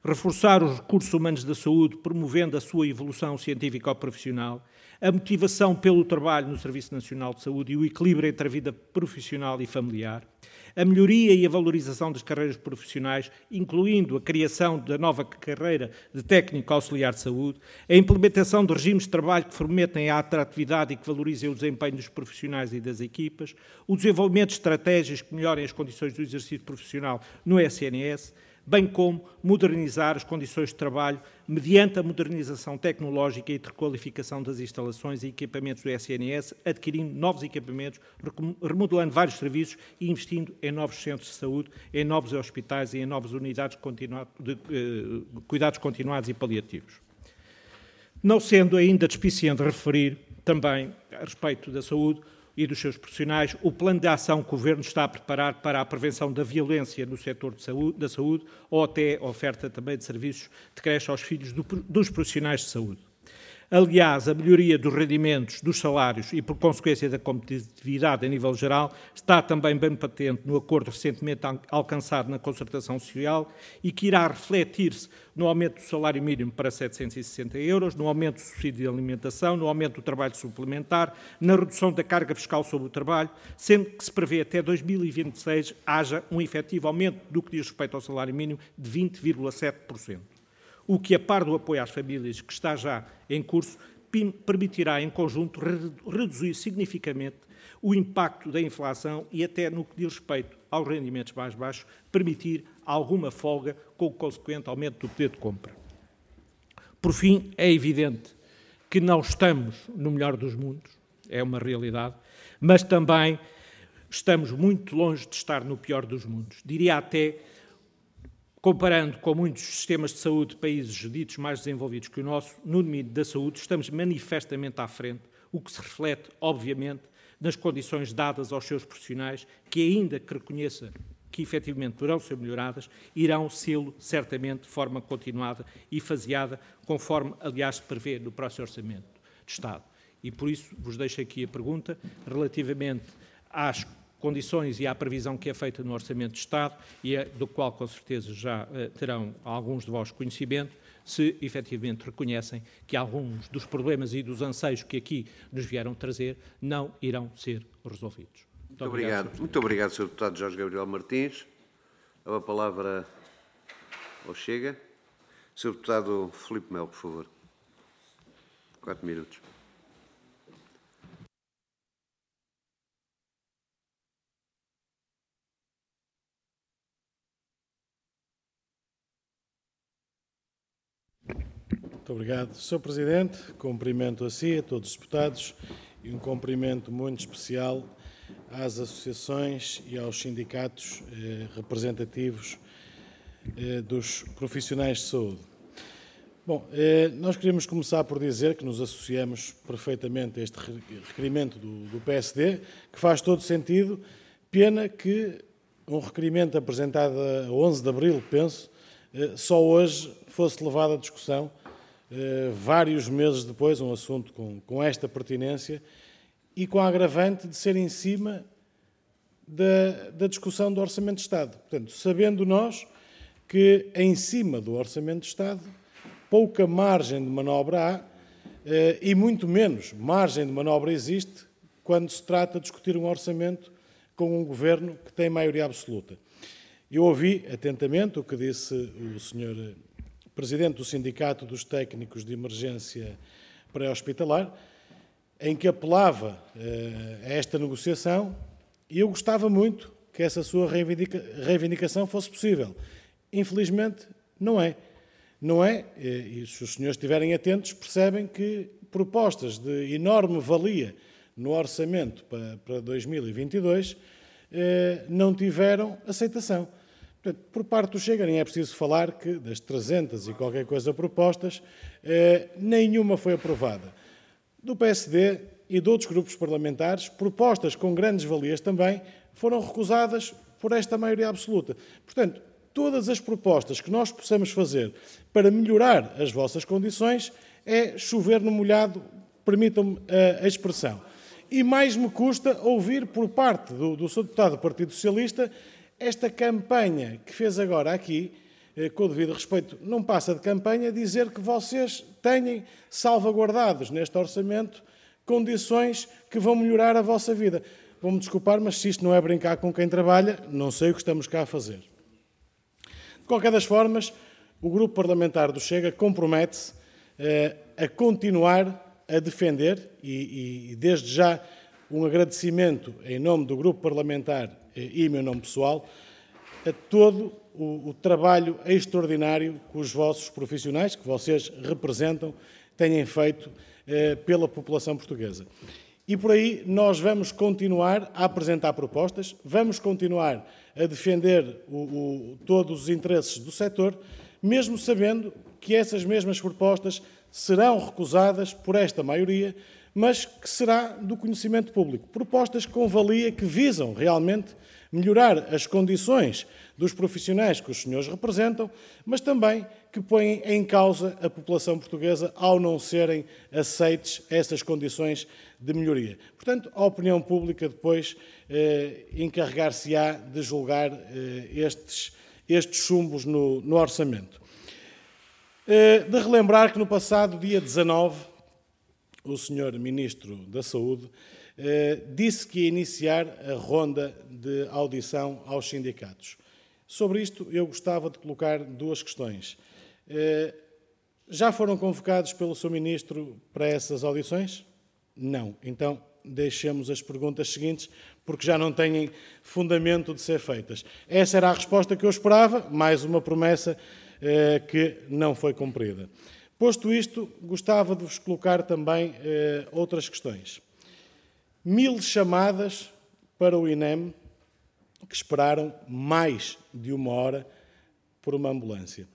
[SPEAKER 9] reforçar os recursos humanos da saúde, promovendo a sua evolução científico-profissional, a motivação pelo trabalho no Serviço Nacional de Saúde e o equilíbrio entre a vida profissional e familiar, a melhoria e a valorização das carreiras profissionais, incluindo a criação da nova carreira de técnico auxiliar de saúde, a implementação de regimes de trabalho que fomentem a atratividade e que valorizem o desempenho dos profissionais e das equipas, o desenvolvimento de estratégias que melhorem as condições do exercício profissional no S N S, bem como modernizar as condições de trabalho mediante a modernização tecnológica e de requalificação das instalações e equipamentos do S N S, adquirindo novos equipamentos, remodelando vários serviços e investindo em novos centros de saúde, em novos hospitais e em novas unidades de eh, cuidados continuados e paliativos. Não sendo ainda despiciente referir também, a respeito da saúde, e dos seus profissionais, o plano de ação que o Governo está a preparar para a prevenção da violência no setor de saúde, da saúde, ou até a oferta também de serviços de creche aos filhos do, dos profissionais de saúde. Aliás, a melhoria dos rendimentos, dos salários e, por consequência, da competitividade a nível geral, está também bem patente no acordo recentemente alcançado na concertação social e que irá refletir-se no aumento do salário mínimo para setecentos e sessenta euros, no aumento do subsídio de alimentação, no aumento do trabalho suplementar, na redução da carga fiscal sobre o trabalho, sendo que se prevê até dois mil e vinte e seis haja um efetivo aumento do que diz respeito ao salário mínimo de vinte vírgula sete por cento. O que, a par do apoio às famílias que está já em curso, permitirá, em conjunto, reduzir significativamente o impacto da inflação e, até no que diz respeito aos rendimentos mais baixos, permitir alguma folga com o consequente aumento do poder de compra. Por fim, é evidente que não estamos no melhor dos mundos, é uma realidade, mas também estamos muito longe de estar no pior dos mundos. Diria até, comparando com muitos sistemas de saúde de países ditos mais desenvolvidos que o nosso, no domínio da saúde estamos manifestamente à frente, o que se reflete, obviamente, nas condições dadas aos seus profissionais, que ainda que reconheça que efetivamente poderão ser melhoradas, irão sê-lo certamente de forma continuada e faseada, conforme, aliás, se prevê no próximo Orçamento de Estado. E por isso vos deixo aqui a pergunta relativamente às condições e à previsão que é feita no Orçamento de Estado e é, do qual com certeza já uh, terão alguns de vós conhecimento, se efetivamente reconhecem que alguns dos problemas e dos anseios que aqui nos vieram trazer não irão ser resolvidos. Muito,
[SPEAKER 1] Muito obrigado. obrigado. Muito obrigado, senhor Deputado Jorge Gabriel Martins. A palavra ao Chega. senhor Deputado Filipe Melo, por favor. Quatro minutos.
[SPEAKER 10] Muito obrigado, senhor Presidente. Cumprimento a si, a todos os deputados, e um cumprimento muito especial às associações e aos sindicatos eh, representativos eh, dos profissionais de saúde. Bom, eh, nós queríamos começar por dizer que nos associamos perfeitamente a este requerimento do, do P S D, que faz todo sentido. Pena que um requerimento apresentado a onze de abril, penso, eh, só hoje fosse levado à discussão, Uh, vários meses depois, um assunto com, com esta pertinência e com a agravante de ser em cima da, da discussão do Orçamento de Estado. Portanto, sabendo nós que em cima do Orçamento de Estado pouca margem de manobra há uh, e muito menos margem de manobra existe quando se trata de discutir um orçamento com um governo que tem maioria absoluta. Eu ouvi atentamente o que disse o senhor Presidente do Sindicato dos Técnicos de Emergência Pré-Hospitalar, em que apelava uh, a esta negociação, e eu gostava muito que essa sua reivindica reivindicação fosse possível. Infelizmente, não é. Não é, e se os senhores estiverem atentos, percebem que propostas de enorme valia no orçamento para, para dois mil e vinte e dois uh, não tiveram aceitação. Portanto, por parte do Chega, nem é preciso falar que das trezentas e qualquer coisa propostas, eh, nenhuma foi aprovada. Do P S D e de outros grupos parlamentares, propostas com grandes valias também, foram recusadas por esta maioria absoluta. Portanto, todas as propostas que nós possamos fazer para melhorar as vossas condições é chover no molhado, permitam-me a, a expressão. E mais me custa ouvir por parte do, do senhor deputado do Partido Socialista esta campanha que fez agora aqui com o devido respeito, não passa de campanha dizer que vocês têm salvaguardados neste orçamento condições que vão melhorar a vossa vida. Vão-me desculpar, mas se isto não é brincar com quem trabalha, não sei o que estamos cá a fazer. De qualquer das formas, o Grupo Parlamentar do Chega compromete-se eh, a continuar a defender, e, e desde já um agradecimento em nome do Grupo Parlamentar eh, e em meu nome pessoal, a todo o, o trabalho extraordinário que os vossos profissionais, que vocês representam, têm feito eh, pela população portuguesa. E por aí nós vamos continuar a apresentar propostas, vamos continuar a defender o, o, todos os interesses do setor, mesmo sabendo que essas mesmas propostas serão recusadas por esta maioria, mas que será do conhecimento público. Propostas com valia que visam realmente melhorar as condições dos profissionais que os senhores representam, mas também que põem em causa a população portuguesa ao não serem aceites essas condições de melhoria. Portanto, a opinião pública depois eh, encarregar-se-á de julgar eh, estes, estes chumbos no, no orçamento. Eh, de relembrar que no passado dia dezanove, o senhor Ministro da Saúde eh, disse que ia iniciar a ronda de audição aos sindicatos. Sobre isto, eu gostava de colocar duas questões. Eh, já foram convocados pelo seu Ministro para essas audições? Não. Então, deixemos as perguntas seguintes, porque já não têm fundamento de ser feitas. Essa era a resposta que eu esperava, mais uma promessa eh, que não foi cumprida. Posto isto, gostava de vos colocar também eh, outras questões. Mil chamadas para o INEM que esperaram mais de uma hora por uma ambulância.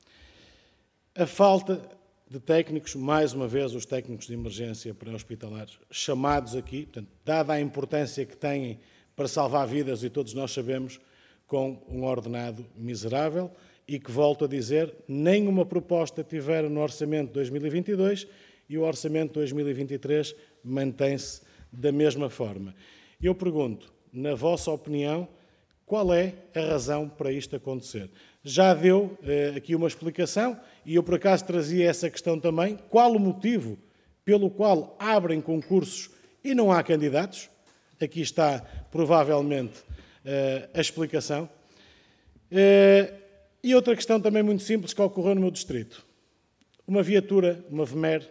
[SPEAKER 10] A falta de técnicos, mais uma vez os técnicos de emergência pré-hospitalares, chamados aqui, portanto, dada a importância que têm para salvar vidas, e todos nós sabemos, com um ordenado miserável, e que, volto a dizer, nenhuma proposta tiveram no Orçamento de dois mil e vinte e dois e o Orçamento de dois mil e vinte e três mantém-se da mesma forma. Eu pergunto, na vossa opinião, qual é a razão para isto acontecer? Já deu eh, aqui uma explicação, e eu por acaso trazia essa questão também. Qual o motivo pelo qual abrem concursos e não há candidatos? Aqui está, provavelmente, eh, a explicação. Eh, e outra questão também muito simples que ocorreu no meu distrito. Uma viatura, uma V M E R,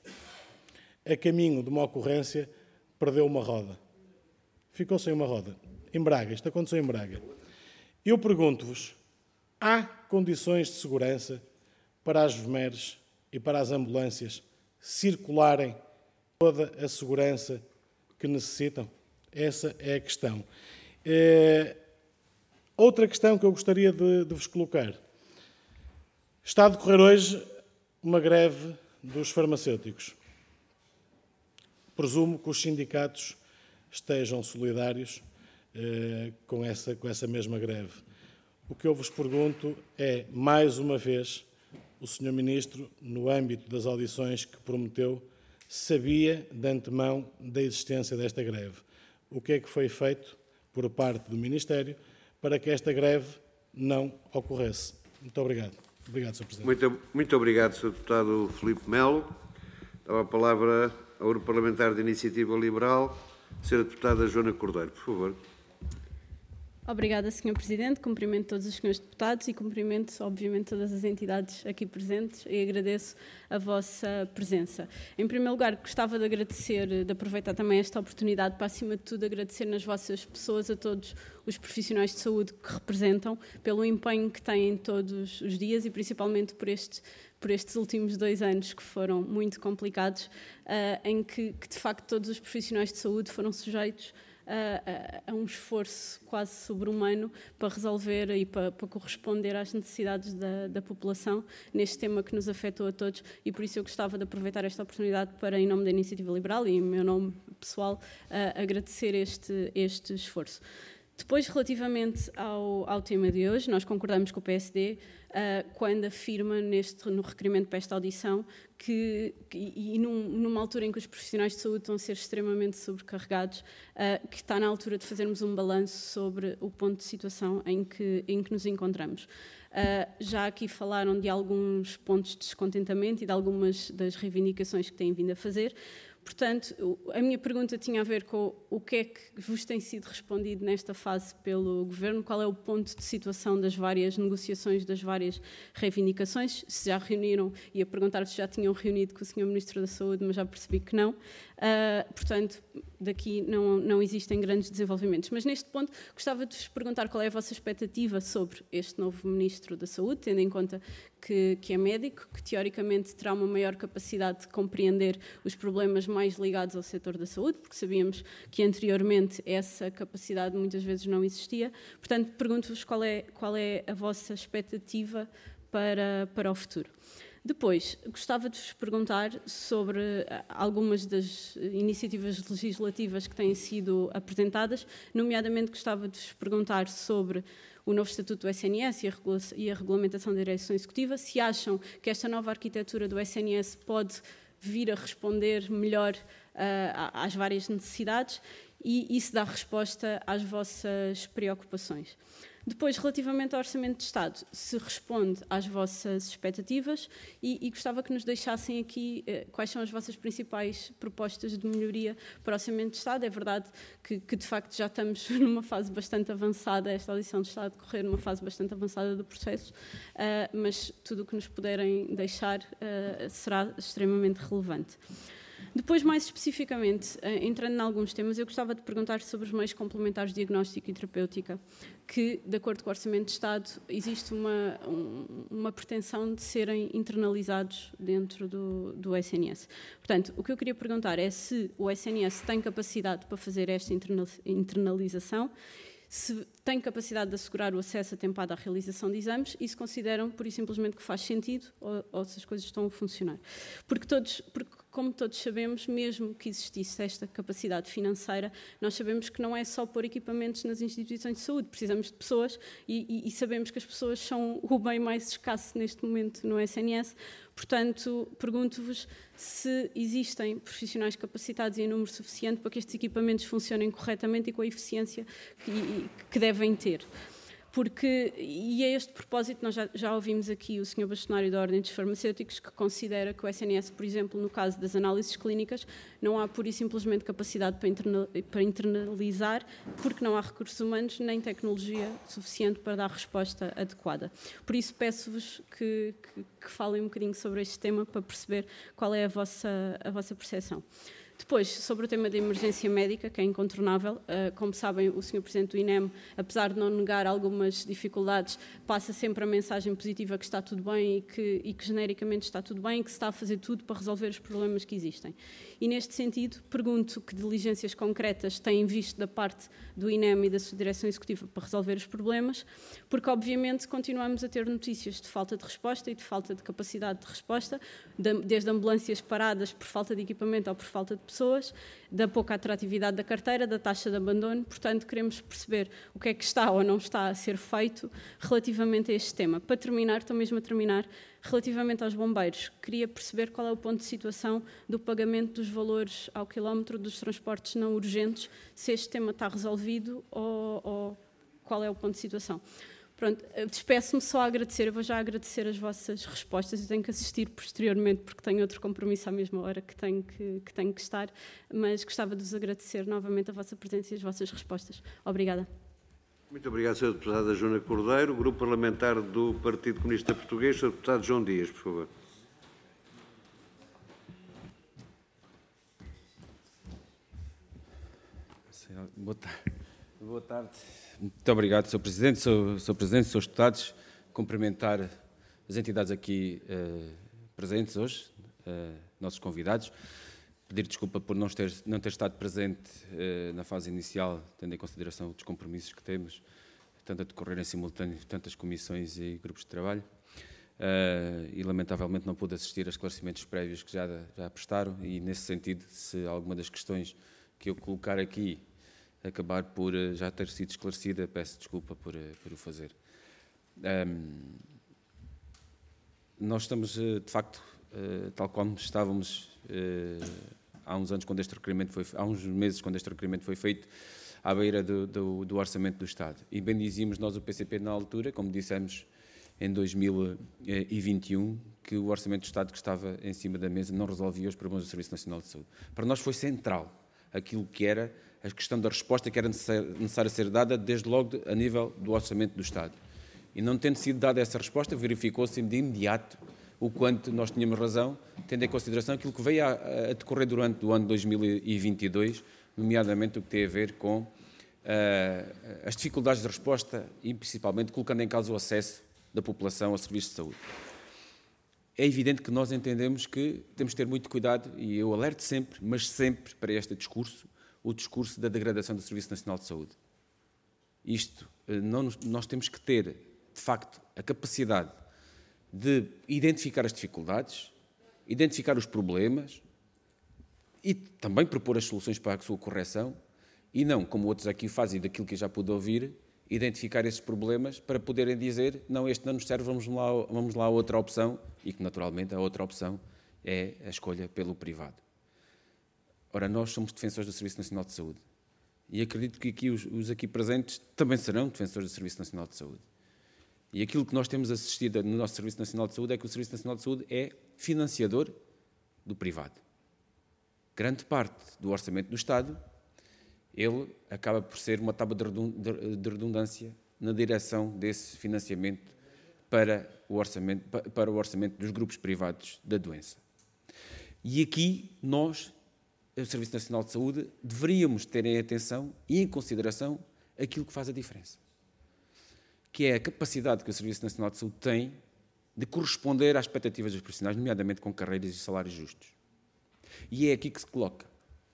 [SPEAKER 10] a caminho de uma ocorrência, perdeu uma roda. Ficou sem uma roda. Em Braga, isto aconteceu em Braga. Eu pergunto-vos, há condições de segurança para as V M E Rs e para as ambulâncias circularem toda a segurança que necessitam? Essa é a questão. É... Outra questão que eu gostaria de, de vos colocar. Está a decorrer hoje uma greve dos farmacêuticos. Presumo que os sindicatos estejam solidários eh, com, essa, com essa mesma greve. O que eu vos pergunto é, mais uma vez, o senhor Ministro, no âmbito das audições que prometeu, sabia de antemão da existência desta greve. O que é que foi feito por parte do Ministério para que esta greve não ocorresse? Muito obrigado. Obrigado, senhor Presidente.
[SPEAKER 1] Muito, muito obrigado, senhor Deputado Filipe Melo. Dava a palavra ao Grupo Parlamentar de Iniciativa Liberal, senhora Deputada Joana Cordeiro, por favor.
[SPEAKER 11] Obrigada, senhor Presidente. Cumprimento todos os senhores deputados e cumprimento, obviamente, todas as entidades aqui presentes e agradeço a vossa presença. Em primeiro lugar, gostava de agradecer, de aproveitar também esta oportunidade para, acima de tudo, agradecer nas vossas pessoas a todos os profissionais de saúde que representam, pelo empenho que têm todos os dias e principalmente por este por estes últimos dois anos que foram muito complicados, uh, em que, que, de facto, todos os profissionais de saúde foram sujeitos a, a, a um esforço quase sobre-humano para resolver e para, para corresponder às necessidades da, da população neste tema que nos afetou a todos, e por isso eu gostava de aproveitar esta oportunidade para, em nome da Iniciativa Liberal e em meu nome pessoal, uh, agradecer este, este esforço. Depois, relativamente ao, ao tema de hoje, nós concordamos com o P S D uh, quando afirma neste, no requerimento para esta audição que, que e num, numa altura em que os profissionais de saúde estão a ser extremamente sobrecarregados, uh, que está na altura de fazermos um balanço sobre o ponto de situação em que, em que nos encontramos. Uh, já aqui falaram de alguns pontos de descontentamento e de algumas das reivindicações que têm vindo a fazer. Portanto, a minha pergunta tinha a ver com o que é que vos tem sido respondido nesta fase pelo Governo, qual é o ponto de situação das várias negociações, das várias reivindicações, se já reuniram, ia perguntar se já tinham reunido com o senhor Ministro da Saúde, mas já percebi que não. Uh, portanto, daqui não, não existem grandes desenvolvimentos. Mas neste ponto, gostava de vos perguntar qual é a vossa expectativa sobre este novo Ministro da Saúde, tendo em conta que, que é médico, que teoricamente terá uma maior capacidade de compreender os problemas mais ligados ao setor da saúde, porque sabíamos que anteriormente essa capacidade muitas vezes não existia. Portanto, pergunto-vos qual é, qual é a vossa expectativa para, para o futuro. Depois, gostava de vos perguntar sobre algumas das iniciativas legislativas que têm sido apresentadas, nomeadamente gostava de vos perguntar sobre o novo Estatuto do S N S e a, regula- e a regulamentação da direção executiva, se acham que esta nova arquitetura do S N S pode vir a responder melhor uh, às várias necessidades e isso dá resposta às vossas preocupações. Depois, relativamente ao Orçamento de Estado, se responde às vossas expectativas e, e gostava que nos deixassem aqui eh, quais são as vossas principais propostas de melhoria para o Orçamento de Estado. É verdade que, que, de facto, já estamos numa fase bastante avançada, esta audição de Estado decorrer numa fase bastante avançada do processo, uh, mas tudo o que nos puderem deixar uh, será extremamente relevante. Depois, mais especificamente, entrando em alguns temas, eu gostava de perguntar sobre os meios complementares de diagnóstico e terapêutica, que, de acordo com o Orçamento de Estado, existe uma, uma pretensão de serem internalizados dentro do, do S N S. Portanto, o que eu queria perguntar é se o S N S tem capacidade para fazer esta internalização, se tem capacidade de assegurar o acesso atempado à realização de exames e se consideram, por e simplesmente, que faz sentido ou, ou se as coisas estão a funcionar. Porque todos... Porque, como todos sabemos, mesmo que existisse esta capacidade financeira, nós sabemos que não é só pôr equipamentos nas instituições de saúde, precisamos de pessoas e, e, e sabemos que as pessoas são o bem mais escasso neste momento no S N S. Portanto, pergunto-vos se existem profissionais capacitados e em número suficiente para que estes equipamentos funcionem corretamente e com a eficiência que, que devem ter. Porque, e a este propósito, nós já, já ouvimos aqui o senhor Bastonário da Ordem dos Farmacêuticos, que considera que o S N S, por exemplo, no caso das análises clínicas, não há pura e simplesmente capacidade para, interna, para internalizar, porque não há recursos humanos nem tecnologia suficiente para dar resposta adequada. Por isso, peço-vos que, que, que falem um bocadinho sobre este tema para perceber qual é a vossa, a vossa percepção. Depois, sobre o tema da emergência médica, que é incontornável, como sabem, o senhor Presidente do I N E M, apesar de não negar algumas dificuldades, passa sempre a mensagem positiva que está tudo bem e que, e que genericamente está tudo bem e que se está a fazer tudo para resolver os problemas que existem. E neste sentido, pergunto que diligências concretas têm visto da parte do I N E M e da sua direção executiva para resolver os problemas, porque obviamente continuamos a ter notícias de falta de resposta e de falta de capacidade de resposta, desde ambulâncias paradas por falta de equipamento ou por falta de pessoas, da pouca atratividade da carteira, da taxa de abandono. Portanto, queremos perceber o que é que está ou não está a ser feito relativamente a este tema. Para terminar, estou mesmo a terminar, relativamente aos bombeiros, queria perceber qual é o ponto de situação do pagamento dos valores ao quilómetro dos transportes não urgentes, se este tema está resolvido ou, ou qual é o ponto de situação. Pronto, despeço-me só a agradecer, eu vou já agradecer as vossas respostas, eu tenho que assistir posteriormente porque tenho outro compromisso à mesma hora que tenho que, que, tenho que estar, mas gostava de vos agradecer novamente a vossa presença e as vossas respostas. Obrigada.
[SPEAKER 1] Muito obrigado, senhora Deputada Joana Cordeiro. Grupo Parlamentar do Partido Comunista Português, senhor Deputado João Dias, por favor.
[SPEAKER 12] Boa tarde. Boa tarde. Muito obrigado, senhor Presidente, senhor Presidente, senhores deputados. Cumprimentar as entidades aqui uh, presentes hoje, uh, nossos convidados. Pedir desculpa por não ter, não ter estado presente uh, na fase inicial, tendo em consideração os compromissos que temos, tanto a decorrer em simultâneo, tantas comissões e grupos de trabalho. Uh, e, lamentavelmente, não pude assistir a esclarecimentos prévios que já, já prestaram e, nesse sentido, se alguma das questões que eu colocar aqui acabar por uh, já ter sido esclarecida, peço desculpa por, uh, por o fazer. Um, nós estamos, uh, de facto, uh, tal como estávamos uh, há uns anos, quando este requerimento foi, há uns meses, quando este requerimento foi feito, à beira do, do, do Orçamento do Estado. E bem dizíamos nós, o P C P, na altura, como dissemos em dois mil e vinte e um, que o Orçamento do Estado que estava em cima da mesa não resolvia os problemas do Serviço Nacional de Saúde. Para nós foi central aquilo que era a questão da resposta que era necessária ser dada, desde logo a nível do Orçamento do Estado. E não tendo sido dada essa resposta, verificou-se de imediato o quanto nós tínhamos razão, tendo em consideração aquilo que veio a, a decorrer durante o ano dois mil e vinte e dois, nomeadamente o que tem a ver com uh, as dificuldades de resposta e, principalmente, colocando em causa o acesso da população ao serviço de saúde. É evidente que nós entendemos que temos de ter muito cuidado, e eu alerto sempre, mas sempre para este discurso, o discurso da degradação do Serviço Nacional de Saúde. Isto, não, nós temos que ter, de facto, a capacidade de identificar as dificuldades, identificar os problemas e também propor as soluções para a sua correção e não, como outros aqui fazem, daquilo que eu já pude ouvir, identificar esses problemas para poderem dizer não, este não nos serve, vamos lá, vamos lá a outra opção, e que naturalmente a outra opção é a escolha pelo privado. Ora, nós somos defensores do Serviço Nacional de Saúde e acredito que aqui os, os aqui presentes também serão defensores do Serviço Nacional de Saúde. E aquilo que nós temos assistido no nosso Serviço Nacional de Saúde é que o Serviço Nacional de Saúde é financiador do privado. Grande parte do orçamento do Estado, ele acaba por ser uma tábua de redundância na direção desse financiamento para o orçamento, para o orçamento dos grupos privados da doença. E aqui nós, o Serviço Nacional de Saúde, deveríamos ter em atenção e em consideração aquilo que faz a diferença, que é a capacidade que o Serviço Nacional de Saúde tem de corresponder às expectativas dos profissionais, nomeadamente com carreiras e salários justos. E é aqui que se coloca.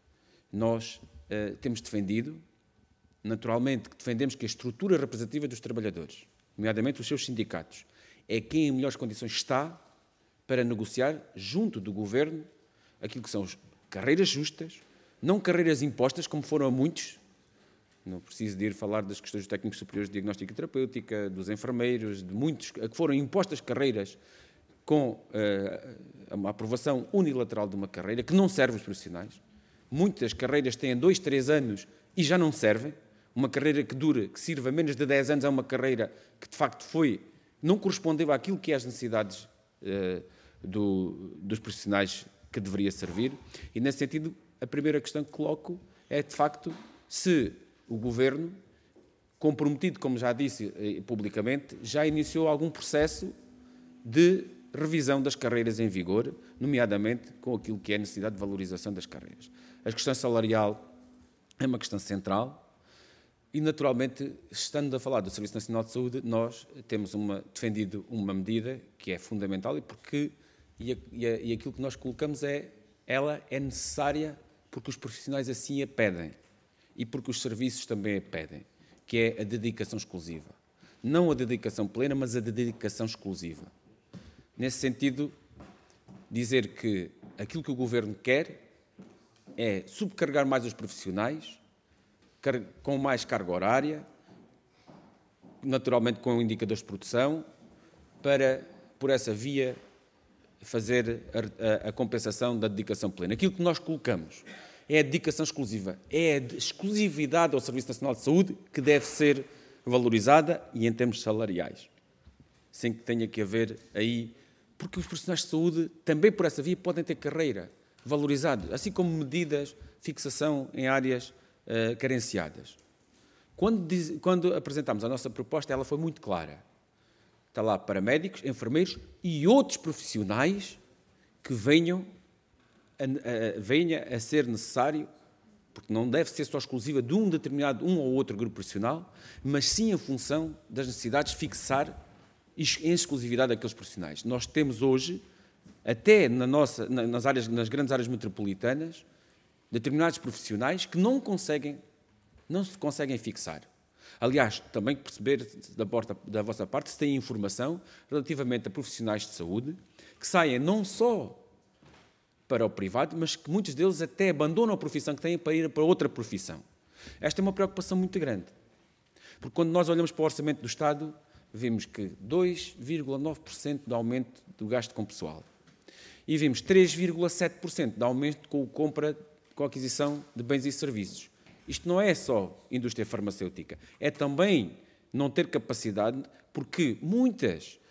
[SPEAKER 12] Nós uh, temos defendido, naturalmente, que defendemos que a estrutura representativa dos trabalhadores, nomeadamente os seus sindicatos, é quem em melhores condições está para negociar, junto do Governo, aquilo que são carreiras justas, não carreiras impostas, como foram a muitos. Não preciso de ir falar das questões dos técnicos superiores de diagnóstica e terapêutica, dos enfermeiros, de muitos, a que foram impostas carreiras com uh, uma aprovação unilateral de uma carreira, que não serve aos profissionais. Muitas carreiras têm dois, três anos e já não servem. Uma carreira que dura, que sirva menos de dez anos, é uma carreira que, de facto, foi, não correspondeu àquilo que é as necessidades uh, do, dos profissionais que deveria servir. E, nesse sentido, a primeira questão que coloco é, de facto, se o Governo, comprometido, como já disse eh, publicamente, já iniciou algum processo de revisão das carreiras em vigor, nomeadamente com aquilo que é a necessidade de valorização das carreiras. A questão salarial é uma questão central e, naturalmente, estando a falar do Serviço Nacional de Saúde, nós temos uma, defendido uma medida que é fundamental e, porque, e, a, e, a, e aquilo que nós colocamos é, ela é necessária porque os profissionais assim a pedem e porque os serviços também a pedem, que é a dedicação exclusiva. Não a dedicação plena, mas a dedicação exclusiva. Nesse sentido, dizer que aquilo que o Governo quer é subcarregar mais os profissionais, com mais carga horária, naturalmente com indicadores de produção, para, por essa via, fazer a, a, a compensação da dedicação plena. Aquilo que nós colocamos é a dedicação exclusiva, é a exclusividade ao Serviço Nacional de Saúde que deve ser valorizada e em termos salariais, sem que tenha que haver aí, porque os profissionais de saúde também por essa via podem ter carreira valorizada, assim como medidas de fixação em áreas uh, carenciadas. Quando, diz, quando apresentámos a nossa proposta, ela foi muito clara. Está lá paramédicos, enfermeiros e outros profissionais que venham A, a, venha a ser necessário, porque não deve ser só exclusiva de um determinado, um ou outro grupo profissional, mas sim em função das necessidades de fixar em exclusividade aqueles profissionais. Nós temos hoje, até na nossa, nas, áreas, nas grandes áreas metropolitanas, determinados profissionais que não conseguem, não se conseguem fixar. Aliás, também perceber da, porta, da vossa parte se tem informação relativamente a profissionais de saúde que saem não só para o privado, mas que muitos deles até abandonam a profissão que têm para ir para outra profissão. Esta é uma preocupação muito grande. Porque quando nós olhamos para o orçamento do Estado, vimos que dois vírgula nove por cento de aumento do gasto com pessoal. E vimos três vírgula sete por cento de aumento com a compra, com a aquisição de bens e serviços. Isto não é só indústria farmacêutica, é também não ter capacidade, porque muitas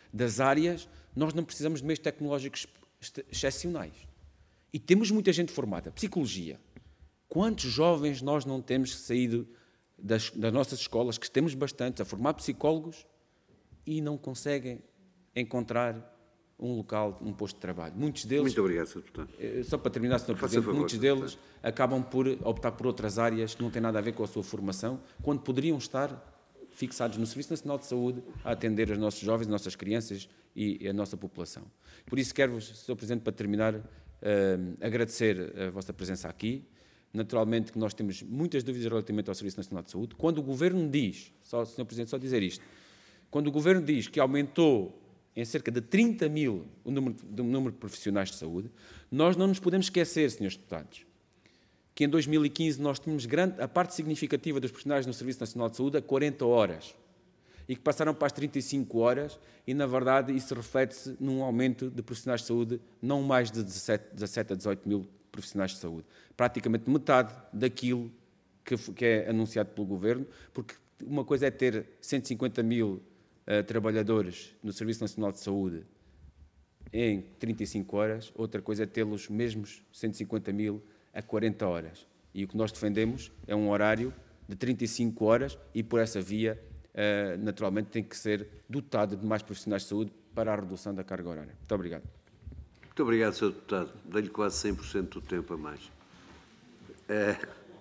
[SPEAKER 12] das áreas, nós não precisamos de meios tecnológicos excepcionais. E temos muita gente formada. Psicologia. Quantos jovens nós não temos saído das, das nossas escolas, que temos bastantes, a formar psicólogos e não conseguem encontrar um local, um posto de trabalho. Muitos deles...
[SPEAKER 1] Muito obrigado, senhor Deputado.
[SPEAKER 12] Só para terminar, senhor Presidente,
[SPEAKER 1] favor,
[SPEAKER 12] muitos deles acabam por optar por outras áreas que não têm nada a ver com a sua formação, quando poderiam estar fixados no Serviço Nacional de Saúde a atender os nossos jovens, as nossas crianças e a nossa população. Por isso, quero-vos, senhor Presidente, para terminar, uh, agradecer a vossa presença aqui. Naturalmente que nós temos muitas dúvidas relativamente ao Serviço Nacional de Saúde. Quando o Governo diz, só, senhor Presidente, só dizer isto, quando o Governo diz que aumentou em cerca de trinta mil o número, o número de profissionais de saúde, nós não nos podemos esquecer, senhores deputados, que em dois mil e quinze nós tínhamos grande, a parte significativa dos profissionais no Serviço Nacional de Saúde a quarenta horas e que passaram para as trinta e cinco horas e, na verdade, isso reflete-se num aumento de profissionais de saúde não mais de dezassete a dezoito mil profissionais de saúde. Praticamente metade daquilo que, que é anunciado pelo Governo, porque uma coisa é ter cento e cinquenta mil uh, trabalhadores no Serviço Nacional de Saúde em trinta e cinco horas, outra coisa é tê-los mesmos cento e cinquenta mil a quarenta horas. E o que nós defendemos é um horário de trinta e cinco horas e, por essa via, uh, naturalmente, tem que ser dotado de mais profissionais de saúde para a redução da carga horária. Muito obrigado.
[SPEAKER 1] Muito obrigado, senhor Deputado. Dei-lhe quase cem por cento do tempo a mais. É...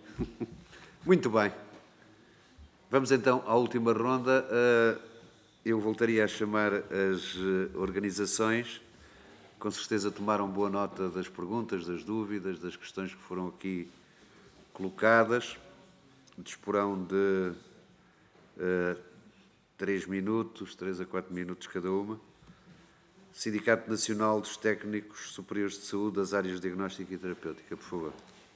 [SPEAKER 1] Muito bem. Vamos então à última ronda. Eu voltaria a chamar as organizações. Com certeza tomaram boa nota das perguntas, das dúvidas, das questões que foram aqui colocadas. Disporão de uh, três minutos, três a quatro minutos cada uma. Sindicato Nacional dos Técnicos Superiores de Saúde das áreas de diagnóstica e terapêutica, por favor.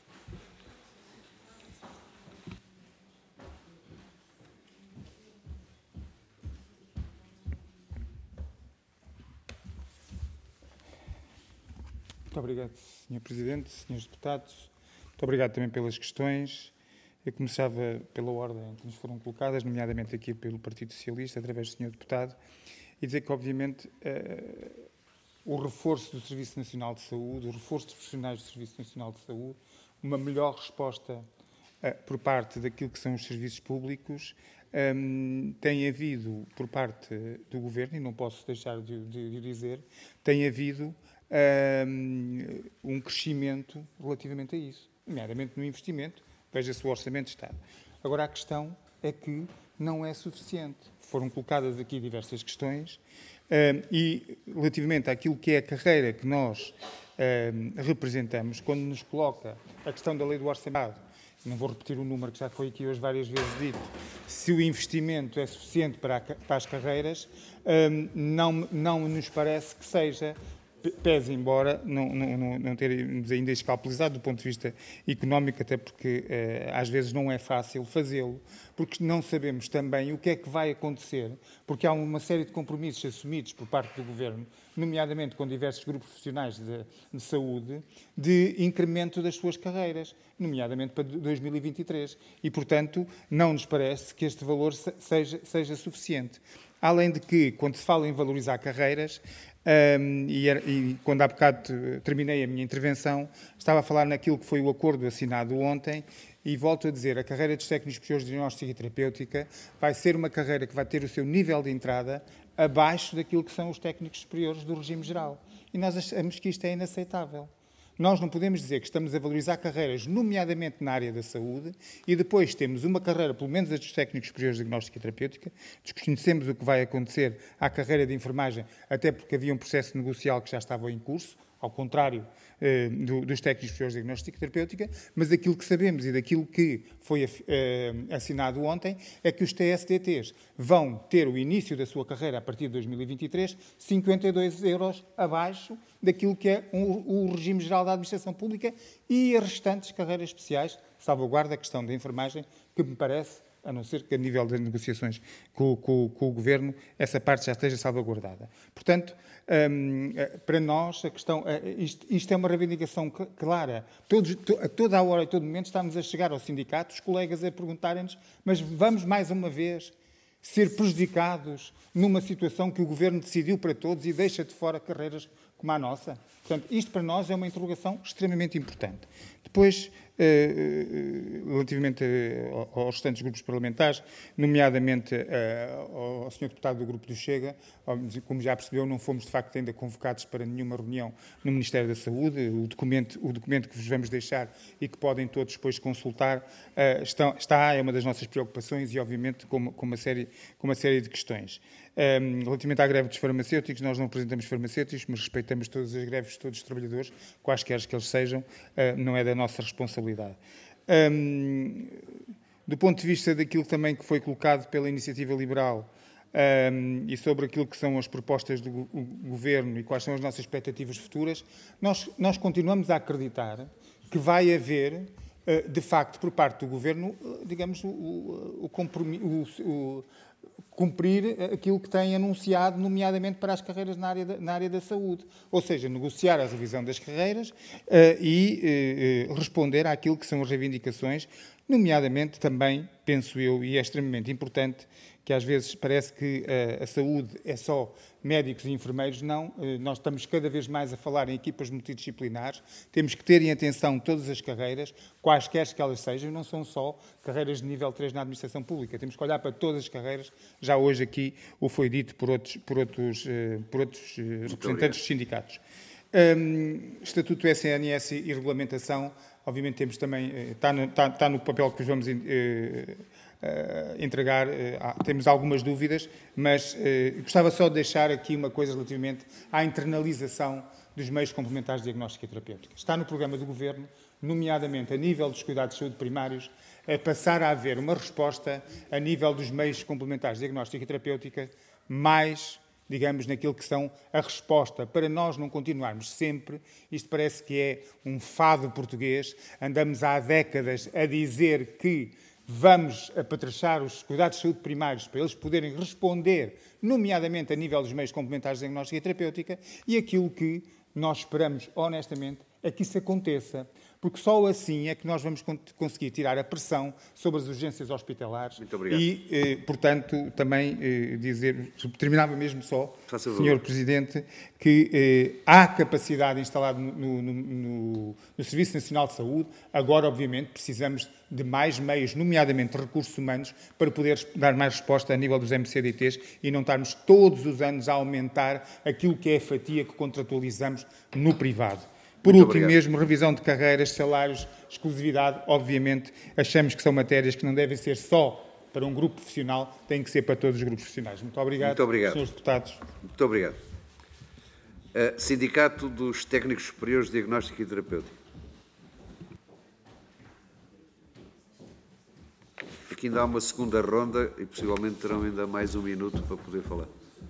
[SPEAKER 3] Muito obrigado, senhor Presidente, senhores deputados. Muito obrigado também pelas questões. Eu começava pela ordem que nos foram colocadas, nomeadamente aqui pelo Partido Socialista, através do senhor Deputado, e dizer que, obviamente, uh, o reforço do Serviço Nacional de Saúde, o reforço dos profissionais do Serviço Nacional de Saúde, uma melhor resposta uh, por parte daquilo que são os serviços públicos, um, tem havido, por parte do Governo, e não posso deixar de, de, de dizer, tem havido um, um crescimento relativamente a isso, nomeadamente no investimento. Veja-se o Orçamento de Estado. Agora, a questão é que não é suficiente. Foram colocadas aqui diversas questões um, e, relativamente àquilo que é a carreira que nós um, representamos, quando nos coloca a questão da lei do orçamento, não vou repetir o número que já foi aqui hoje várias vezes dito, se o investimento é suficiente para, a, para as carreiras, um, não, não nos parece que seja... Pese embora não, não, não termos ainda escalpelizado do ponto de vista económico, até porque eh, às vezes não é fácil fazê-lo, porque não sabemos também o que é que vai acontecer, porque há uma série de compromissos assumidos por parte do Governo, nomeadamente com diversos grupos profissionais de, de saúde, de incremento das suas carreiras, nomeadamente para dois mil e vinte e três. E, portanto, não nos parece que este valor seja, seja suficiente. Além de que, quando se fala em valorizar carreiras, Um, e, era, e quando há bocado terminei a minha intervenção, estava a falar naquilo que foi o acordo assinado ontem e volto a dizer, a carreira dos técnicos superiores de diagnóstica e terapêutica vai ser uma carreira que vai ter o seu nível de entrada abaixo daquilo que são os técnicos superiores do regime geral. E nós achamos que isto é inaceitável. Nós não podemos dizer que estamos a valorizar carreiras, nomeadamente na área da saúde, e depois temos uma carreira, pelo menos a dos técnicos superiores de diagnóstica e terapêutica, desconhecemos o que vai acontecer à carreira de enfermagem, até porque havia um processo negocial que já estava em curso, ao contrário eh, do, dos técnicos superiores de diagnóstica e terapêutica, mas aquilo que sabemos e daquilo que foi eh, assinado ontem é que os T S D Ts vão ter o início da sua carreira a partir de dois mil e vinte e três cinquenta e dois euros abaixo daquilo que é um, o regime geral da administração pública e as restantes carreiras especiais, salvaguarda a questão da enfermagem, que me parece, a não ser que a nível das negociações com, com, com o Governo, essa parte já esteja salvaguardada. Portanto, um, para nós, a questão, isto, isto é uma reivindicação clara. Todos, to, a toda a hora e todo momento estamos a chegar ao sindicato, os colegas a perguntarem-nos, mas vamos mais uma vez ser prejudicados numa situação que o Governo decidiu para todos e deixa de fora carreiras como a nossa? Portanto, isto para nós é uma interrogação extremamente importante. Depois, relativamente aos restantes grupos parlamentares, nomeadamente ao senhor deputado do Grupo do Chega, como já percebeu, não fomos de facto ainda convocados para nenhuma reunião no Ministério da Saúde. O documento, o documento que vos vamos deixar e que podem todos depois consultar está, está é uma das nossas preocupações e, obviamente, com uma, com uma, série, com uma série de questões. Um, relativamente à greve dos farmacêuticos, nós não representamos farmacêuticos, mas respeitamos todas as greves de todos os trabalhadores, quaisquer que eles sejam, uh, não é da nossa responsabilidade. Um, do ponto de vista daquilo também que foi colocado pela Iniciativa Liberal um, e sobre aquilo que são as propostas do Governo e quais são as nossas expectativas futuras, nós, nós continuamos a acreditar que vai haver, uh, de facto, por parte do Governo, uh, digamos, o, o, o compromisso... O, cumprir aquilo que tem anunciado, nomeadamente para as carreiras na área da, na área da saúde. Ou seja, negociar a revisão das carreiras uh, e uh, responder àquilo que são as reivindicações, nomeadamente também, penso eu, e é extremamente importante, que às vezes parece que uh, a saúde é só médicos e enfermeiros. Não, uh, nós estamos cada vez mais a falar em equipas multidisciplinares, temos que ter em atenção todas as carreiras, quaisquer que elas sejam, não são só carreiras de nível três na administração pública, temos que olhar para todas as carreiras, já hoje aqui o foi dito por outros, por outros, uh, por outros uh, representantes dos sindicatos. Um, Estatuto S N S e regulamentação, obviamente temos também, uh, está, no, está, está no papel que vos vamos... Uh, Uh, entregar, uh, temos algumas dúvidas, mas uh, gostava só de deixar aqui uma coisa relativamente à internalização dos meios complementares de diagnóstica e terapêutica. Está no programa do Governo, nomeadamente a nível dos cuidados de saúde primários, a passar a haver uma resposta a nível dos meios complementares de diagnóstica e terapêutica, mais, digamos, naquilo que são a resposta, para nós não continuarmos sempre, isto parece que é um fado português, andamos há décadas a dizer que vamos apetrechar os cuidados de saúde primários para eles poderem responder, nomeadamente a nível dos meios complementares de diagnóstica e terapêutica, e aquilo que nós esperamos, honestamente, é que isso aconteça, porque só assim é que nós vamos conseguir tirar a pressão sobre as urgências hospitalares.
[SPEAKER 1] Muito obrigado.
[SPEAKER 3] E, eh, portanto, também eh, dizer, terminava mesmo só, senhor Presidente, que eh, há capacidade instalada no, no, no, no Serviço Nacional de Saúde. Agora, obviamente, precisamos de mais meios, nomeadamente recursos humanos, para poder dar mais resposta a nível dos M C D Ts e não estarmos todos os anos a aumentar aquilo que é a fatia que contratualizamos no privado. Por
[SPEAKER 1] Muito
[SPEAKER 3] último
[SPEAKER 1] obrigado.
[SPEAKER 3] mesmo, revisão de carreiras, salários, exclusividade, obviamente, achamos que são matérias que não devem ser só para um grupo profissional, têm que ser para todos os grupos profissionais. Muito obrigado,
[SPEAKER 1] Muito obrigado.
[SPEAKER 3] senhores deputados.
[SPEAKER 1] Muito obrigado. Uh, Sindicato dos Técnicos Superiores de Diagnóstico e Terapêutico. Aqui ainda há uma segunda ronda e possivelmente terão ainda mais um minuto para poder falar.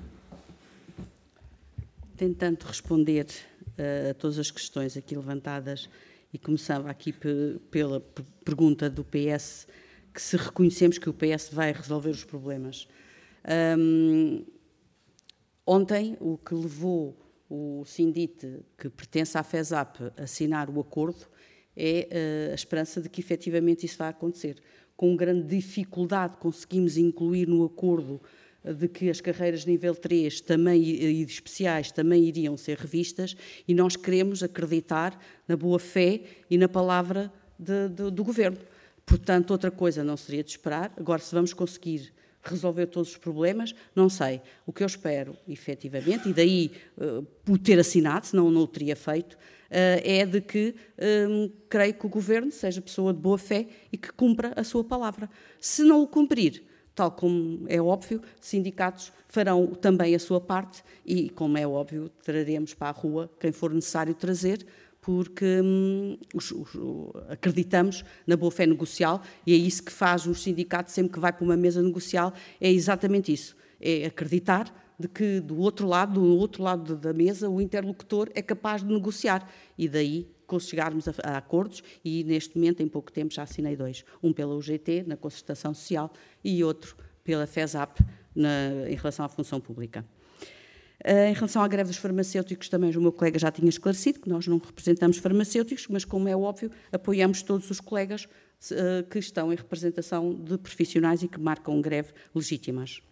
[SPEAKER 4] Tentando responder uh, a todas as questões aqui levantadas e começava aqui pela pergunta do P S, que se reconhecemos que o P S vai resolver os problemas. Um, ontem, o que levou o Sindite, que pertence à FESAP, a assinar o acordo, é uh, a esperança de que efetivamente isso vai acontecer. Com grande dificuldade conseguimos incluir no acordo de que as carreiras de nível três também, e de especiais também iriam ser revistas, e nós queremos acreditar na boa fé e na palavra de, de, do Governo. Portanto, outra coisa não seria de esperar. Agora, se vamos conseguir resolver todos os problemas, não sei. O que eu espero, efetivamente, e daí uh, por ter assinado, senão não o teria feito, uh, é de que um, creio que o Governo seja pessoa de boa fé e que cumpra a sua palavra. Se não o cumprir, tal como é óbvio, sindicatos farão também a sua parte e, como é óbvio, traremos para a rua quem for necessário trazer, porque hum, os, os, acreditamos na boa-fé negocial e é isso que faz um sindicato sempre que vai para uma mesa negocial, é exatamente isso, é acreditar de que do outro lado, do outro lado da mesa, o interlocutor é capaz de negociar e daí chegarmos a, a acordos e neste momento, em pouco tempo, já assinei dois. Um pela U G T, na concertação social, e outro pela FESAP, na, em relação à função pública. Uh, em relação à greve dos farmacêuticos, também o meu colega já tinha esclarecido que nós não representamos farmacêuticos, mas, como é óbvio, apoiamos todos os colegas que estão em representação de profissionais e que marcam greve legítimas.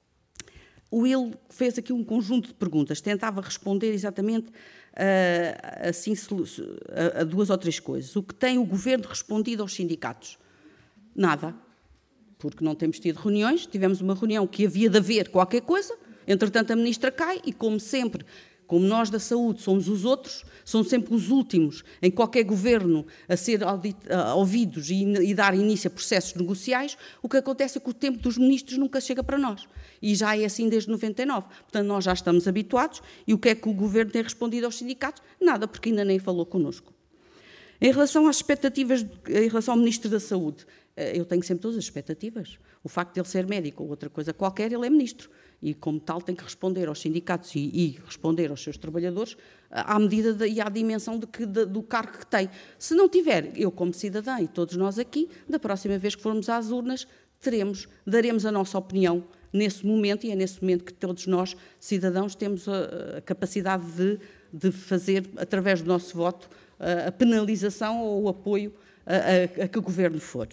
[SPEAKER 4] O Will fez aqui um conjunto de perguntas, tentava responder exatamente uh, assim, a, a duas ou três coisas. O que tem o Governo respondido aos sindicatos? Nada, porque não temos tido reuniões, tivemos uma reunião que havia de haver qualquer coisa, entretanto a Ministra cai e, como sempre, como nós da saúde somos os outros, são sempre os últimos em qualquer governo a ser ouvidos e, e dar início a processos negociais, o que acontece é que o tempo dos ministros nunca chega para nós. E já é assim desde noventa e nove. Portanto, nós já estamos habituados. E o que é que o governo tem respondido aos sindicatos? Nada, porque ainda nem falou connosco. Em relação às expectativas, em relação ao Ministro da Saúde, eu tenho sempre todas as expectativas. O facto de ele ser médico ou outra coisa qualquer, ele é Ministro. E, como tal, tem que responder aos sindicatos e, e responder aos seus trabalhadores à medida de, e à dimensão de que, de, do cargo que tem. Se não tiver, eu como cidadã e todos nós aqui, da próxima vez que formos às urnas, teremos, daremos a nossa opinião nesse momento, e é nesse momento que todos nós, cidadãos, temos a, a capacidade de, de fazer, através do nosso voto, a, a penalização ou o apoio a, a, a que o Governo for.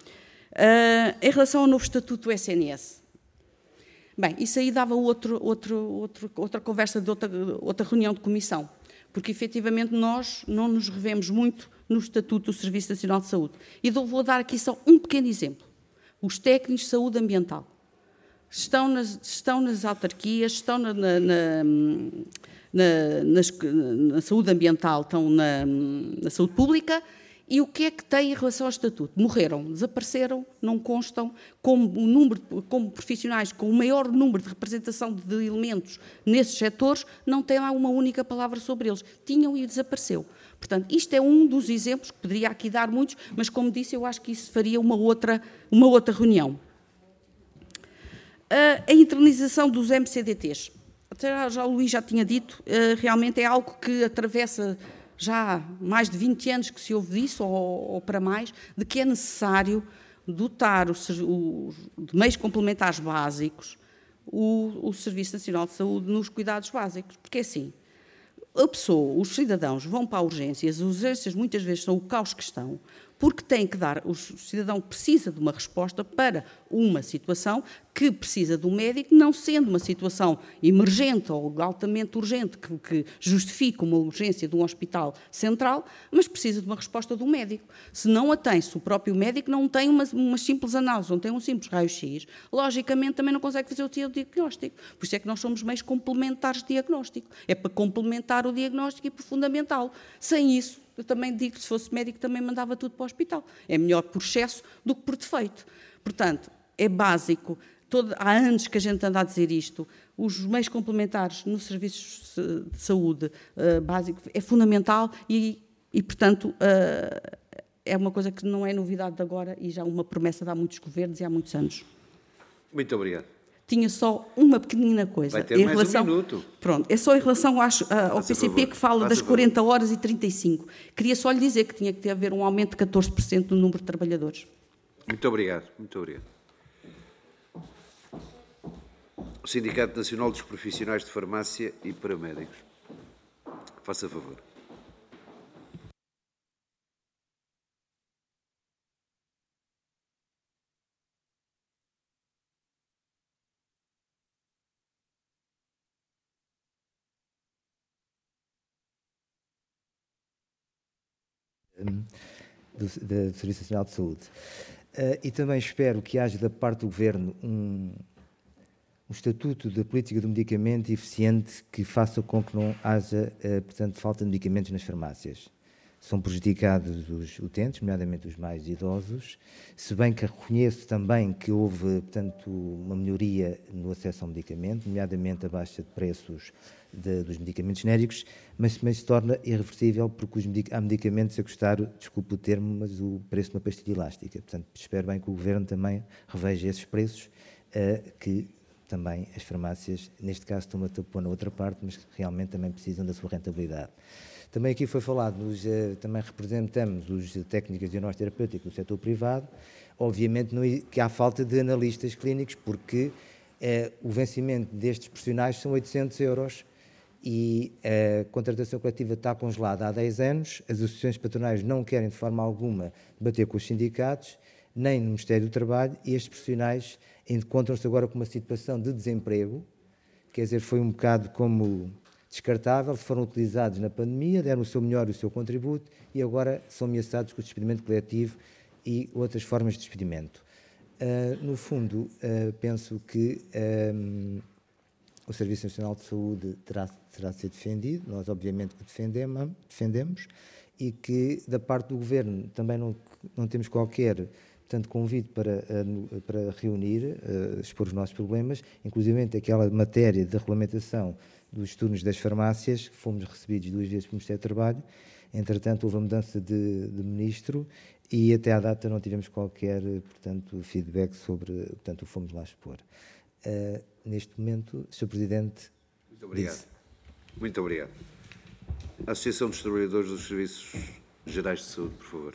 [SPEAKER 4] Uh, em relação ao novo Estatuto do S N S, bem, isso aí dava outro, outro, outro, outra conversa de outra, outra reunião de comissão, porque efetivamente nós não nos revemos muito no Estatuto do Serviço Nacional de Saúde. E vou dar aqui só um pequeno exemplo. Os técnicos de saúde ambiental estão nas, estão nas autarquias, estão na, na, na, na, nas, na saúde ambiental, estão na, na saúde pública. E o que é que tem em relação ao Estatuto? Morreram, desapareceram, não constam, como, o número, como profissionais com o maior número de representação de elementos nesses setores, não têm lá uma única palavra sobre eles. Tinham e desapareceu. Portanto, isto é um dos exemplos, que poderia aqui dar muitos, mas, como disse, eu acho que isso faria uma outra, uma outra reunião. A internalização dos M C D Ts. Já o Luís já tinha dito, realmente é algo que atravessa já há mais de vinte anos que se ouve disso, ou, ou para mais, de que é necessário dotar o, o, de meios complementares básicos o, o Serviço Nacional de Saúde nos cuidados básicos. Porque é assim, a pessoa, os cidadãos vão para urgências, as urgências muitas vezes são o caos que estão, porque tem que dar, o cidadão precisa de uma resposta para uma situação que precisa do médico, não sendo uma situação emergente ou altamente urgente, que, que justifique uma urgência de um hospital central, mas precisa de uma resposta do médico. Se não a tem, se o próprio médico não tem uma, uma simples análise, não tem um simples raio-x, logicamente também não consegue fazer o diagnóstico. Por isso é que nós somos meios complementares de diagnóstico. É para complementar o diagnóstico e para o fundamental. Sem isso, eu também digo que se fosse médico também mandava tudo para o hospital. É melhor por excesso do que por defeito. Portanto, é básico. Todo, há anos que a gente anda a dizer isto. Os meios complementares nos serviços de saúde uh, básico é fundamental e, e portanto, uh, é uma coisa que não é novidade de agora e já uma promessa de há muitos governos e há muitos anos.
[SPEAKER 1] Muito obrigado.
[SPEAKER 4] Tinha só uma pequenina coisa.
[SPEAKER 1] Vai ter
[SPEAKER 4] em
[SPEAKER 1] mais
[SPEAKER 4] relação,
[SPEAKER 1] um minuto.
[SPEAKER 4] Pronto, é só em relação às, ao P C P que fala das quarenta horas e trinta e cinco. Queria só lhe dizer que tinha que ter haver um aumento de catorze por cento no número de trabalhadores.
[SPEAKER 1] Muito obrigado, muito obrigado. O Sindicato Nacional dos Profissionais de Farmácia e Paramédicos. Faça favor.
[SPEAKER 5] Do, do Serviço Nacional de Saúde. Uh, e também espero que haja da parte do Governo um, um estatuto da política do medicamento eficiente que faça com que não haja, uh, portanto, falta de medicamentos nas farmácias. São prejudicados os utentes, nomeadamente os mais idosos, se bem que reconheço também que houve, portanto, uma melhoria no acesso ao medicamento, nomeadamente a baixa de preços de, dos medicamentos genéricos, mas também se torna irreversível porque os medic- há medicamentos a custar, desculpe o termo, mas o preço de uma pastilha elástica. Portanto, espero bem que o Governo também reveja esses preços, uh, que também as farmácias, neste caso, estão a pôr na outra parte, mas realmente também precisam da sua rentabilidade. Também aqui foi falado, nos, uh, também representamos os técnicos de diagnóstico terapêutico do setor privado, obviamente não, que há falta de analistas clínicos, porque uh, o vencimento destes profissionais são oitocentos euros, e a contratação coletiva está congelada há dez anos, as associações patronais não querem de forma alguma debater com os sindicatos, nem no Ministério do Trabalho, e estes profissionais encontram-se agora com uma situação de desemprego, quer dizer, foi um bocado como descartável, foram utilizados na pandemia, deram o seu melhor e o seu contributo, e agora são ameaçados com o despedimento coletivo e outras formas de despedimento. Uh, no fundo, uh, penso que um, o Serviço Nacional de Saúde terá, terá de ser defendido, nós obviamente que defendemos, defendemos, e que da parte do Governo também não, não temos qualquer portanto, convite para, para reunir, uh, expor os nossos problemas, inclusive aquela matéria de regulamentação dos turnos das farmácias, que fomos recebidos duas vezes pelo Ministério do Trabalho. Entretanto, houve a mudança de, de ministro e até à data não tivemos qualquer, portanto, feedback sobre, portanto, o fomos lá expor. Uh, neste momento, senhor Presidente...
[SPEAKER 1] Muito obrigado.
[SPEAKER 5] Disse.
[SPEAKER 1] Muito obrigado. A Associação dos Trabalhadores dos Serviços Gerais de Saúde, por favor.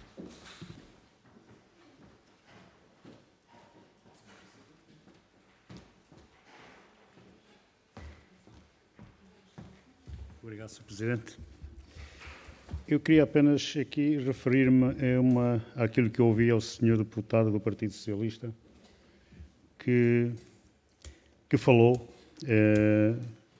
[SPEAKER 6] Obrigado, senhor Presidente. Eu queria apenas aqui referir-me a uma, àquilo que eu ouvi ao senhor deputado do Partido Socialista, que, que falou eh,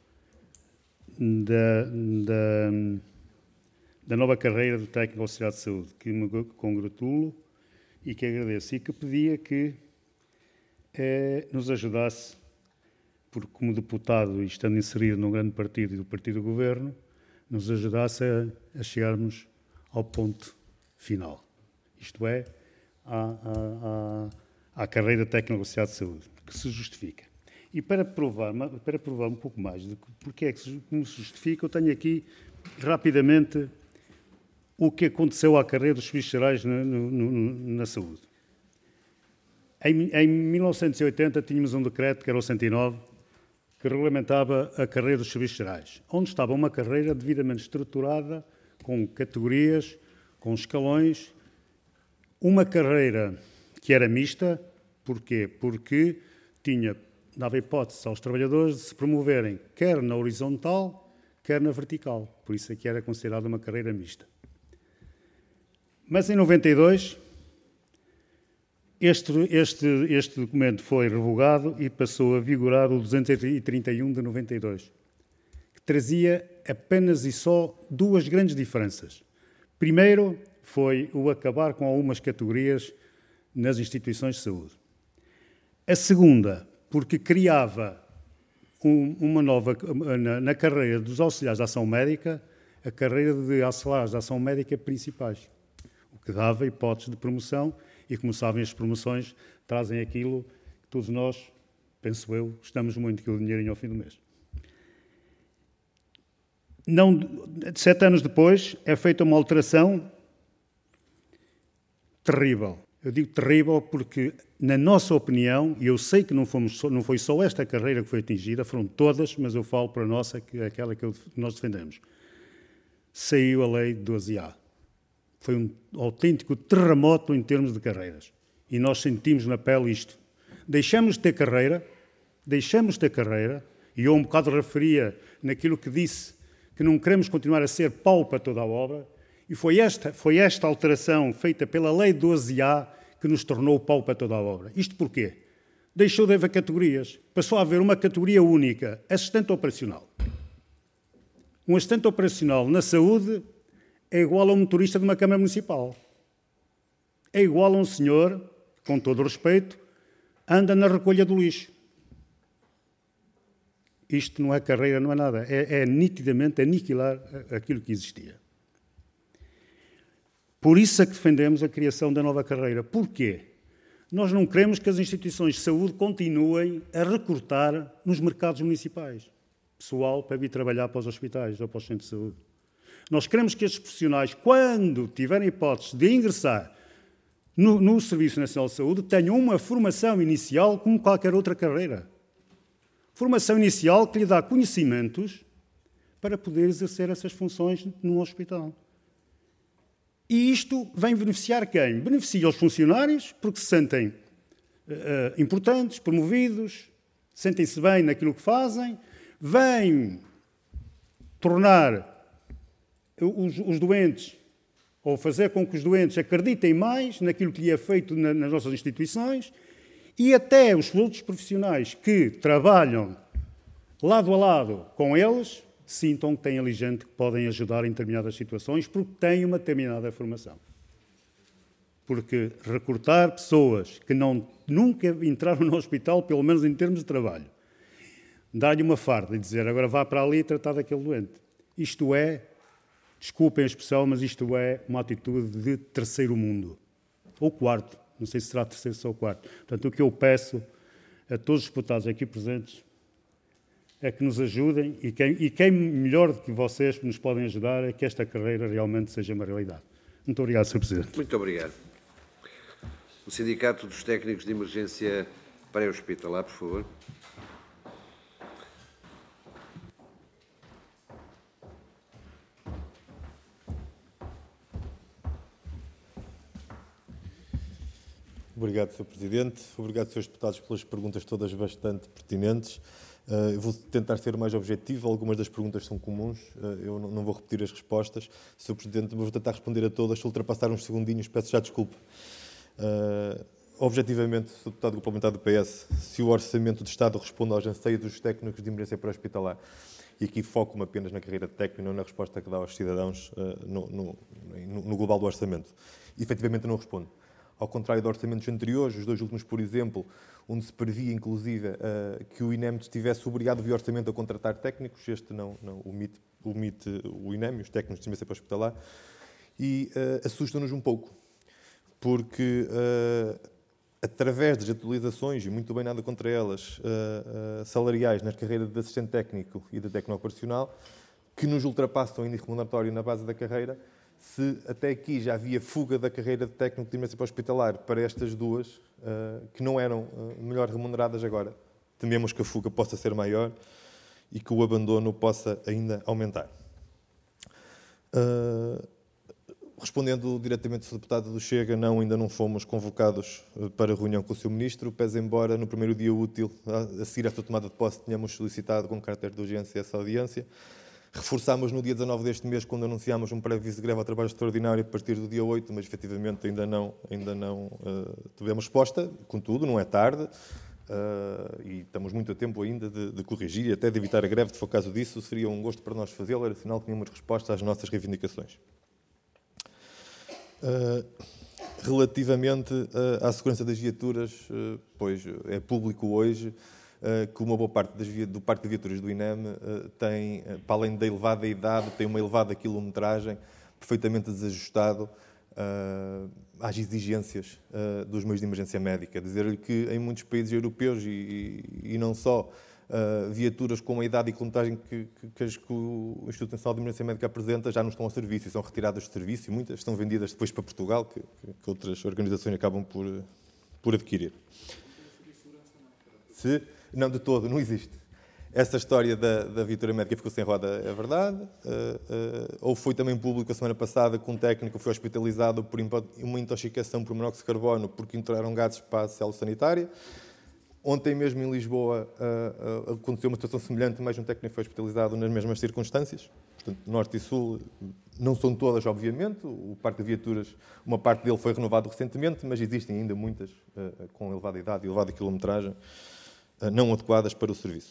[SPEAKER 6] da, da, da nova carreira do técnico auxiliar de saúde, que me congratulo e que agradeço, e que pedia que eh, nos ajudasse, porque como deputado e estando inserido num grande partido e do partido do Governo, nos ajudasse a, a chegarmos ao ponto final. Isto é, à, à, à carreira técnico auxiliar de saúde, que se justifica. E para provar, para provar um pouco mais de porque é que se, como se justifica, eu tenho aqui rapidamente o que aconteceu à carreira dos serviços gerais na, no, no, na saúde. Em, em mil novecentos e oitenta tínhamos um decreto, que era o cento e nove, que regulamentava a carreira dos serviços gerais, onde estava uma carreira devidamente estruturada, com categorias, com escalões, uma carreira que era mista. Porquê? Porque tinha, dava hipótese aos trabalhadores de se promoverem quer na horizontal, quer na vertical. Por isso é que era considerada uma carreira mista. Mas em noventa e dois, Este, este, este documento foi revogado e passou a vigorar o duzentos e trinta e um de noventa e dois, que trazia apenas e só duas grandes diferenças. Primeiro, foi o acabar com algumas categorias nas instituições de saúde. A segunda, porque criava um, uma nova, na, na carreira dos auxiliares de ação médica, a carreira de auxiliares de ação médica principais, o que dava hipótese de promoção. E, como sabem, as promoções trazem aquilo que todos nós, penso eu, gostamos muito, que é o dinheirinho ao fim do mês. Não, sete anos depois, é feita uma alteração terrível. Eu digo terrível porque, na nossa opinião, e eu sei que não, fomos só, não foi só esta carreira que foi atingida, foram todas, mas eu falo para a nossa, que é aquela que eu, nós defendemos. Saiu a lei doze A. Foi um autêntico terremoto em termos de carreiras. E nós sentimos na pele isto. Deixamos de ter carreira, deixamos de ter carreira, e eu um bocado referia naquilo que disse, que não queremos continuar a ser pau para toda a obra, e foi esta, foi esta alteração feita pela Lei doze A que nos tornou pau para toda a obra. Isto porquê? Deixou de haver categorias. Passou a haver uma categoria única, assistente operacional. Um assistente operacional na saúde é igual a um motorista de uma Câmara Municipal. É igual a um senhor, com todo o respeito, anda na recolha do lixo. Isto não é carreira, não é nada. É, é nitidamente aniquilar aquilo que existia. Por isso é que defendemos a criação da nova carreira. Porquê? Nós não queremos que as instituições de saúde continuem a recortar nos mercados municipais pessoal para vir trabalhar para os hospitais ou para os centros de saúde. Nós queremos que estes profissionais, quando tiverem hipótese de ingressar no, no Serviço Nacional de Saúde, tenham uma formação inicial como qualquer outra carreira. Formação inicial que lhe dá conhecimentos para poder exercer essas funções num hospital. E isto vem beneficiar quem? Beneficia os funcionários, porque se sentem uh, importantes, promovidos, sentem-se bem naquilo que fazem, vem tornar os, os doentes, ou fazer com que os doentes acreditem mais naquilo que lhe é feito na, nas nossas instituições, e até os outros profissionais que trabalham lado a lado com eles sintam que têm ali gente que podem ajudar em determinadas situações porque têm uma determinada formação. Porque recortar pessoas que não, nunca entraram no hospital, pelo menos em termos de trabalho, dar-lhe uma farda e dizer agora vá para ali e tratar daquele doente. Isto é, desculpem a expressão, mas isto é uma atitude de terceiro mundo. Ou quarto, não sei se será terceiro ou quarto. Portanto, o que eu peço a todos os deputados aqui presentes é que nos ajudem e quem, e quem melhor do que vocês nos podem ajudar é que esta carreira realmente seja uma realidade. Muito obrigado, senhor Presidente.
[SPEAKER 1] Muito obrigado. O Sindicato dos Técnicos de Emergência Pré-Hospitalar, por favor.
[SPEAKER 7] Obrigado, senhor Presidente. Obrigado, senhores deputados, pelas perguntas todas bastante pertinentes. Uh, eu vou tentar ser mais objetivo. Algumas das perguntas são comuns. Uh, eu não, não vou repetir as respostas. senhor Presidente, vou tentar responder a todas. Se ultrapassar uns segundinhos, peço já desculpa. Uh, objetivamente, senhor Deputado Complementar do P S, se o Orçamento de Estado responde aos anseios dos técnicos de emergência pré-hospitalar, e aqui foco-me apenas na carreira de técnico e não na resposta que dá aos cidadãos uh, no, no, no, no global do Orçamento. E, efetivamente, não responde. Ao contrário de orçamentos anteriores, os dois últimos, por exemplo, onde se previa, inclusive, uh, que o INEM estivesse obrigado via orçamento a contratar técnicos, este não, não omite, omite o INEM, os técnicos de emergência pré-hospitalar, e uh, assusta-nos um pouco, porque uh, através das atualizações, e muito bem nada contra elas, uh, uh, salariais nas carreiras de assistente técnico e de técnico operacional, que nos ultrapassam ainda remuneratório na base da carreira, se até aqui já havia fuga da carreira de técnico de emergência pré-hospitalar para estas duas, uh, que não eram uh, melhor remuneradas agora, tememos que a fuga possa ser maior e que o abandono possa ainda aumentar. Uh, respondendo diretamente ao senhor Deputado do Chega, não, ainda não fomos convocados uh, para reunião com o senhor Ministro, pese embora no primeiro dia útil, a, a seguir à sua tomada de posse, tenhamos solicitado com caráter de urgência essa audiência. Reforçámos no dia dezanove deste mês, quando anunciámos um pré-aviso de greve ao trabalho extraordinário a partir do dia oito, mas efetivamente ainda não, ainda não uh, tivemos resposta. Contudo, não é tarde uh, e estamos muito a tempo ainda de, de corrigir e até de evitar a greve. Se for caso disso, seria um gosto para nós fazê-lo, era sinal que tínhamos resposta às nossas reivindicações. Uh, relativamente uh, à segurança das viaturas, uh, pois é público hoje que uma boa parte das, do parque de viaturas do INEM tem, para além da elevada idade, tem uma elevada quilometragem, perfeitamente desajustado às exigências dos meios de emergência médica. Dizer-lhe que em muitos países europeus, e, e não só, viaturas com a idade e quilometragem que, que, que o Instituto Nacional de Emergência Médica apresenta já não estão ao serviço, são retiradas de serviço e muitas estão vendidas depois para Portugal, que, que outras organizações acabam por, por adquirir. Se... Não, de todo, não existe. Essa história da, da viatura médica ficou sem roda, é verdade. Uh, uh, ou foi também público a semana passada que um técnico foi hospitalizado por uma intoxicação por monóxido de carbono porque entraram gases para a célula sanitária. Ontem mesmo em Lisboa uh, uh, aconteceu uma situação semelhante, mas um técnico foi hospitalizado nas mesmas circunstâncias. Portanto, Norte e Sul não são todas, obviamente. O parque de viaturas, uma parte dele foi renovado recentemente, mas existem ainda muitas uh, com elevada idade e elevada quilometragem não adequadas para o serviço.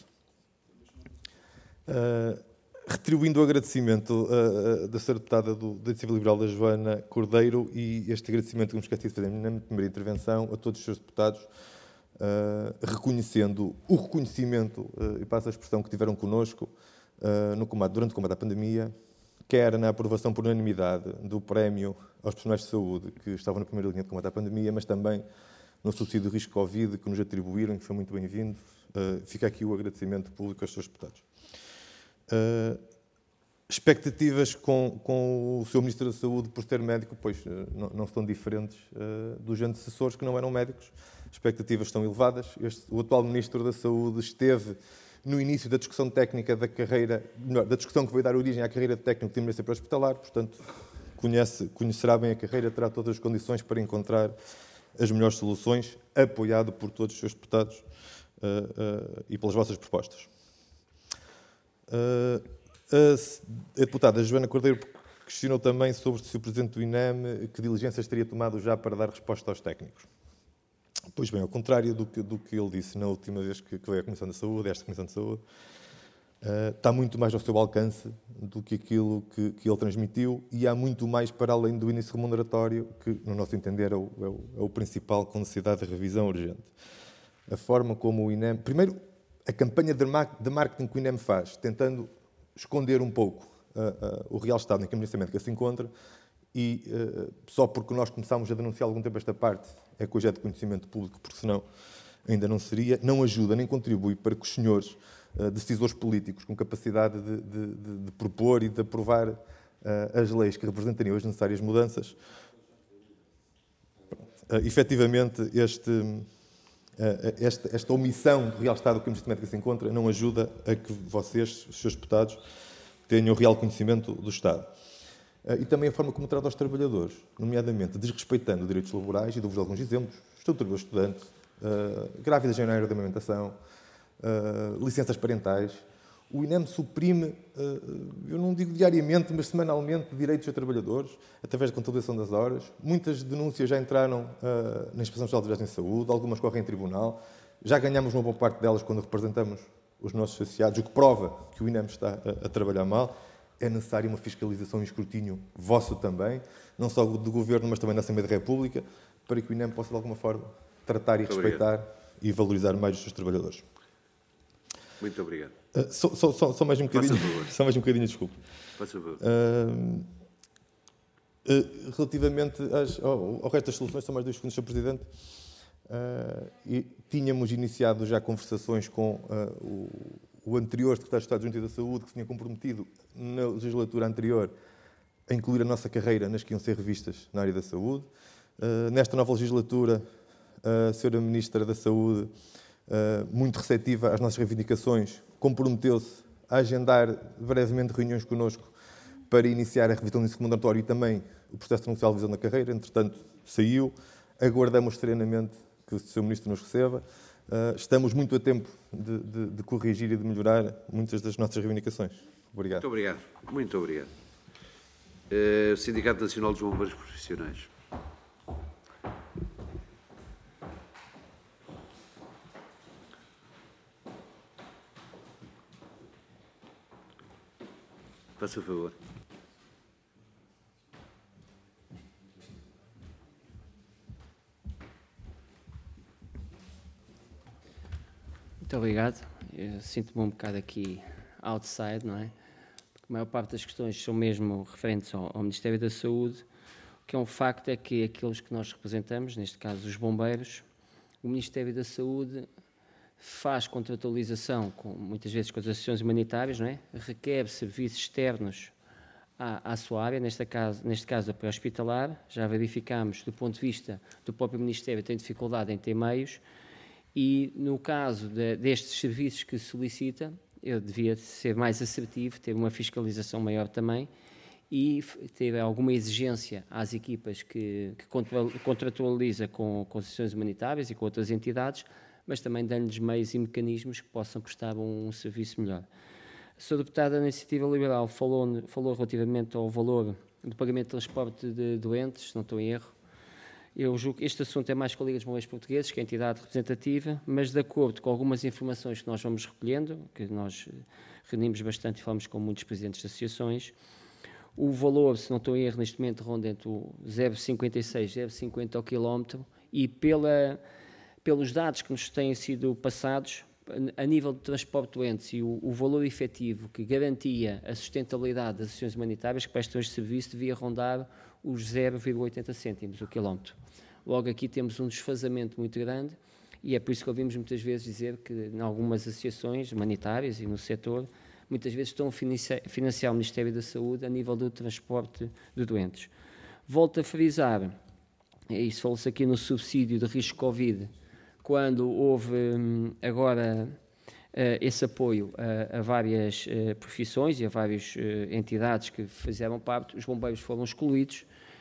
[SPEAKER 7] Uh, retribuindo o agradecimento uh, da senhora Deputada do, da Iniciativa Liberal, da Joana Cordeiro, e este agradecimento que me esqueci de fazer na minha primeira intervenção, a todos os senhores deputados, uh, reconhecendo o reconhecimento, uh, e passo a expressão, que tiveram connosco uh, no combate, durante o combate à pandemia, quer na aprovação por unanimidade do prémio aos profissionais de saúde que estavam na primeira linha de combate à pandemia, mas também no subsídio de risco Covid, que nos atribuíram, que foi muito bem-vindo. Uh, fica aqui o agradecimento público aos seus deputados. Uh, expectativas com, com o seu Ministro da Saúde por ser médico, pois uh, não, não estão diferentes uh, dos antecessores que não eram médicos. Expectativas estão elevadas. Este, o atual Ministro da Saúde esteve no início da discussão técnica da carreira, melhor, da discussão que veio dar origem à carreira de técnico de emergência pré-hospitalar, portanto, conhece, conhecerá bem a carreira, terá todas as condições para encontrar as melhores soluções, apoiado por todos os seus deputados uh, uh, e pelas vossas propostas. Uh, A deputada Joana Cordeiro questionou também sobre se o Presidente do I N E M, que diligências teria tomado já para dar resposta aos técnicos. Pois bem, ao contrário do que, do que ele disse na última vez que, que veio à Comissão da Saúde, esta Comissão de Saúde, uh, está muito mais ao seu alcance do que aquilo que, que ele transmitiu e há muito mais para além do início remuneratório, que, no nosso entender, é o, é o, é o principal com necessidade de revisão urgente. A forma como o I N E M... Primeiro, a campanha de marketing que o I N E M faz, tentando esconder um pouco uh, uh, o real estado em que que se encontra, e uh, só porque nós começámos a denunciar há algum tempo esta parte, é que hoje é de conhecimento público, porque senão ainda não seria, não ajuda nem contribui para que os senhores uh, decisores políticos com capacidade de, de, de, de propor e de aprovar uh, as leis que representariam as necessárias mudanças, uh, efetivamente este, uh, esta, esta omissão do real estado que neste momento se encontra não ajuda a que vocês, os seus deputados, tenham real conhecimento do Estado. E também a forma como trata os trabalhadores, nomeadamente desrespeitando direitos laborais, e dou-vos alguns exemplos: estrutura do estudante, uh, grávidas em horário de amamentação, uh, licenças parentais. O I N E M suprime, uh, eu não digo diariamente, mas semanalmente, direitos a trabalhadores, através da contabilização das horas. Muitas denúncias já entraram uh, na Inspeção-Geral de Viagens de Saúde, algumas correm em tribunal. Já ganhamos uma boa parte delas quando representamos os nossos associados, o que prova que o I N E M está a, a trabalhar mal. É necessária uma fiscalização e escrutínio vosso também, não só do Governo, mas também da Assembleia da República, para que o I N E M possa, de alguma forma, tratar e Muito respeitar obrigado. E valorizar mais os seus trabalhadores.
[SPEAKER 1] Muito obrigado.
[SPEAKER 7] Uh, só, só, só, só mais um bocadinho, só mais um bocadinho, desculpe.
[SPEAKER 1] Faça favor.
[SPEAKER 7] Uh, uh, relativamente às, ao, ao resto das soluções, são mais dois segundos, senhor Presidente. Uh, e tínhamos iniciado já conversações com uh, o, o anterior Secretário de Estado de Junta da Saúde, que se tinha comprometido na legislatura anterior a incluir a nossa carreira nas que iam ser revistas na área da saúde. Uh, nesta nova legislatura, a senhora Ministra da Saúde, uh, muito receptiva às nossas reivindicações, comprometeu-se a agendar brevemente reuniões connosco para iniciar a revisão do ensino remuneratório e também o processo de revisão da carreira. Entretanto, saiu. Aguardamos serenamente que o senhor Ministro nos receba. Uh, estamos muito a tempo de, de, de corrigir e de melhorar muitas das nossas reivindicações. Obrigado.
[SPEAKER 1] Muito obrigado. Muito obrigado. Uh, Sindicato Nacional dos Bombeiros Profissionais. Faça favor.
[SPEAKER 8] Muito obrigado. Eu sinto-me um bocado aqui outside, não é? Porque a maior parte das questões são mesmo referentes ao, ao Ministério da Saúde. O que é um facto é que aqueles que nós representamos, neste caso os bombeiros, o Ministério da Saúde faz contratualização, com, muitas vezes com as associações humanitárias, não é? Requer serviços externos à, à sua área, neste caso, neste caso a pré-hospitalar. Já verificamos, do ponto de vista do próprio Ministério, tem dificuldade em ter meios. E, no caso de, destes serviços que solicita, eu devia ser mais assertivo, ter uma fiscalização maior também e ter alguma exigência às equipas que, que contratualiza com, com associações humanitárias e com outras entidades, mas também dando-lhes meios e mecanismos que possam prestar um, um serviço melhor. A senhora deputada da Iniciativa Liberal falou, falou relativamente ao valor do pagamento de transporte de doentes, se não estou em erro. Eu julgo que este assunto é mais com a Liga dos Bombeiros Portugueses, que é a entidade representativa, mas de acordo com algumas informações que nós vamos recolhendo, que nós reunimos bastante e falamos com muitos presidentes de associações, o valor, se não estou em erro, neste momento ronda entre o zero vírgula cinquenta e seis e zero vírgula cinquenta ao quilómetro, e pela, pelos dados que nos têm sido passados, a nível de transporte de doentes e o, o valor efetivo que garantia a sustentabilidade das associações humanitárias que prestam este serviço devia rondar os zero vírgula oitenta cêntimos o quilómetro. Logo aqui temos um desfazamento muito grande e é por isso que ouvimos muitas vezes dizer que em algumas associações humanitárias e no setor muitas vezes estão a financiar o Ministério da Saúde a nível do transporte de doentes. Volto a frisar, isso falou-se aqui no subsídio de risco Covid, quando houve agora esse apoio a, a várias profissões e a várias entidades que fizeram parte, os bombeiros foram excluídos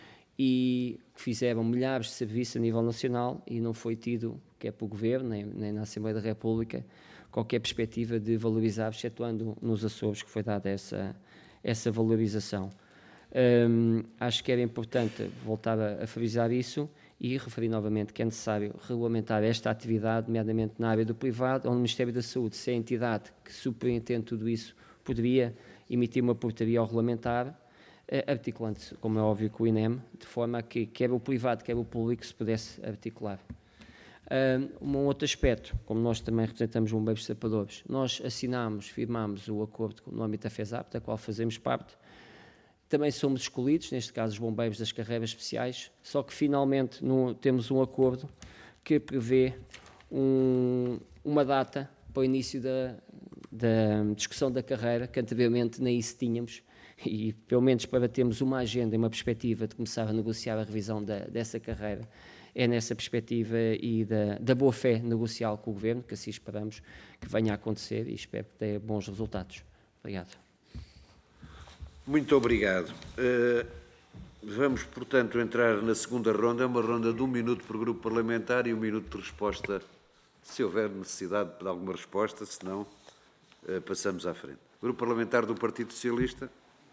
[SPEAKER 8] e fizeram milhares de serviços a nível nacional e não foi tido, quer pelo Governo, nem, nem na Assembleia da República, qualquer perspectiva de valorizar, excetuando nos Açores, que foi dada essa, essa valorização. Um, acho que era importante voltar a, a frisar isso e referir novamente que é necessário regulamentar esta atividade, nomeadamente na área do privado, onde o Ministério da Saúde, se é a entidade que superintende tudo isso, poderia emitir uma portaria ao regulamentar, eh, articulando-se, como é óbvio, com o I N E M, de forma a que quer o privado, quer o público se pudesse articular. Um, um outro aspecto, como nós também representamos bombeiros sapadores, nós assinámos, firmámos o acordo no âmbito da FESAP, da qual fazemos parte. Também somos escolhidos, neste caso os bombeiros das carreiras especiais, só que finalmente no, temos um acordo que prevê um, uma data para o início da, da discussão da carreira, que anteriormente nem isso tínhamos, e pelo menos para termos uma agenda e uma perspectiva de começar a negociar a revisão da, dessa carreira, é nessa perspectiva e da, da boa-fé negocial com o Governo, que assim esperamos que venha a acontecer e espero que dê bons resultados. Obrigado.
[SPEAKER 1] Muito obrigado. Uh, vamos, portanto, entrar na segunda ronda, uma ronda de um minuto por grupo parlamentar e um minuto de resposta, se houver necessidade de alguma resposta, se não, uh, passamos à frente. Grupo Parlamentar do Partido Socialista,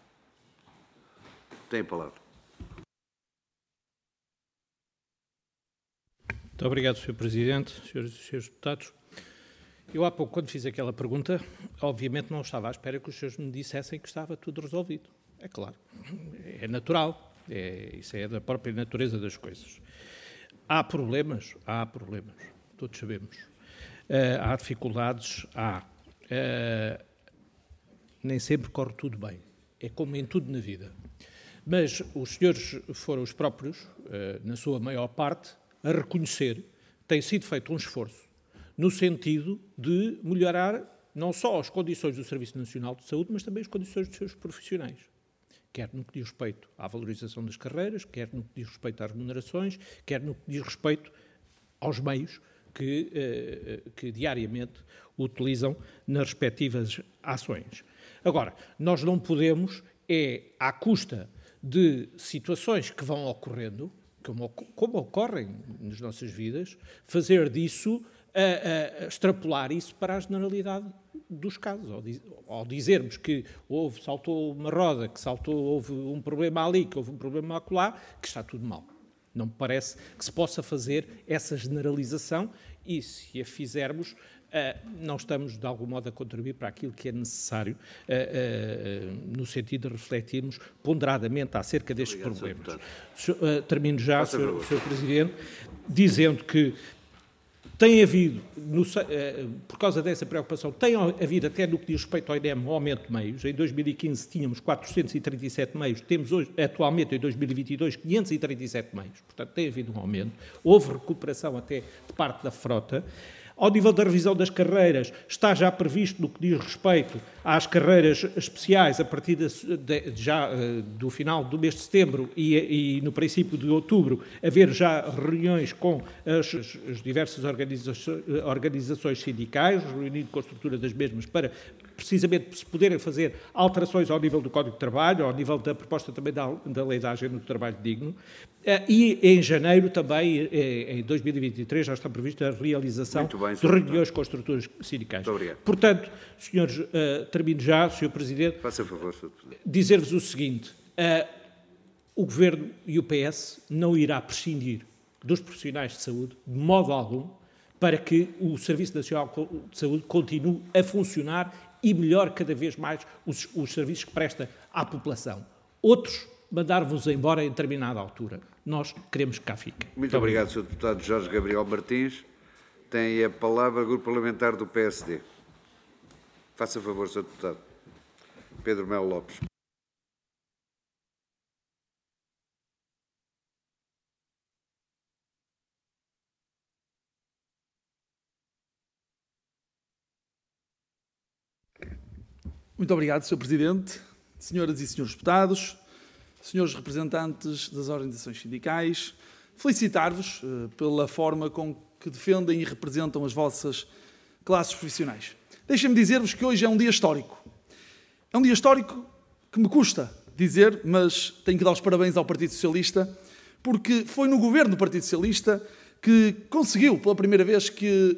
[SPEAKER 1] tem a palavra.
[SPEAKER 9] Muito obrigado, senhor Presidente, senhores e senhores deputados. Eu há pouco, quando fiz aquela pergunta, obviamente não estava à espera que os senhores me dissessem que estava tudo resolvido. É claro, é natural, é, isso é da própria natureza das coisas. Há problemas? Há problemas, todos sabemos. Uh, há dificuldades? Há. Uh, nem sempre corre tudo bem, é como em tudo na vida. Mas os senhores foram os próprios, uh, na sua maior parte, a reconhecer que tem sido feito um esforço no sentido de melhorar não só as condições do Serviço Nacional de Saúde, mas também as condições dos seus profissionais. Quer no que diz respeito à valorização das carreiras, quer no que diz respeito às remunerações, quer no que diz respeito aos meios que, eh, que diariamente utilizam nas respectivas ações. Agora, nós não podemos, é à custa de situações que vão ocorrendo, como, como ocorrem nas nossas vidas, fazer disso, a, a, a extrapolar isso para a generalidade dos casos. Ao, diz, ao dizermos que houve, saltou uma roda, que saltou, houve um problema ali, que houve um problema acolá, que está tudo mal. Não me parece que se possa fazer essa generalização e, se a fizermos, uh, não estamos, de algum modo, a contribuir para aquilo que é necessário, uh, uh, no sentido de refletirmos ponderadamente acerca destes Obrigado, problemas. Uh, termino já, senhor Presidente, dizendo que tem havido, no, por causa dessa preocupação, tem havido até no que diz respeito ao I N E M um aumento de meios. Em dois mil e quinze tínhamos quatrocentos e trinta e sete meios, temos hoje, atualmente em dois mil e vinte e dois, quinhentos e trinta e sete meios. Portanto, tem havido um aumento. Houve recuperação até de parte da frota. Ao nível da revisão das carreiras, está já previsto no que diz respeito às carreiras especiais, a partir de, de, já uh, do final do mês de setembro e, e no princípio de outubro, haver já reuniões com as, as diversas organizações, organizações sindicais, reunindo com a estrutura das mesmas, para precisamente se poderem fazer alterações ao nível do Código de Trabalho, ao nível da proposta também da, da Lei da Agenda do Trabalho Digno. E em janeiro também, em dois mil e vinte e três, já está prevista a realização bem, de reuniões com as estruturas sindicais. Portanto, senhores, uh, termino já, senhor Presidente,
[SPEAKER 1] faça favor, senhor Presidente,
[SPEAKER 9] dizer-vos o seguinte, uh, o Governo e o P S não irá prescindir dos profissionais de saúde, de modo algum, para que o Serviço Nacional de Saúde continue a funcionar e melhore cada vez mais os, os serviços que presta à população. Outros mandar-vos embora em determinada altura. Nós queremos que cá fique.
[SPEAKER 1] Muito, Muito obrigado, senhor Deputado Jorge Gabriel Martins. Tem a palavra o Grupo Parlamentar do P S D. Faça favor, senhor Deputado. Pedro Melo Lopes.
[SPEAKER 2] Muito obrigado, senhor Presidente, senhoras e senhores deputados, senhores representantes das organizações sindicais, felicitar-vos uh, pela forma com que defendem e representam as vossas classes profissionais. Deixem-me dizer-vos que hoje é um dia histórico. É um dia histórico que me custa dizer, mas tenho que dar os parabéns ao Partido Socialista, porque foi no governo do Partido Socialista que conseguiu, pela primeira vez, que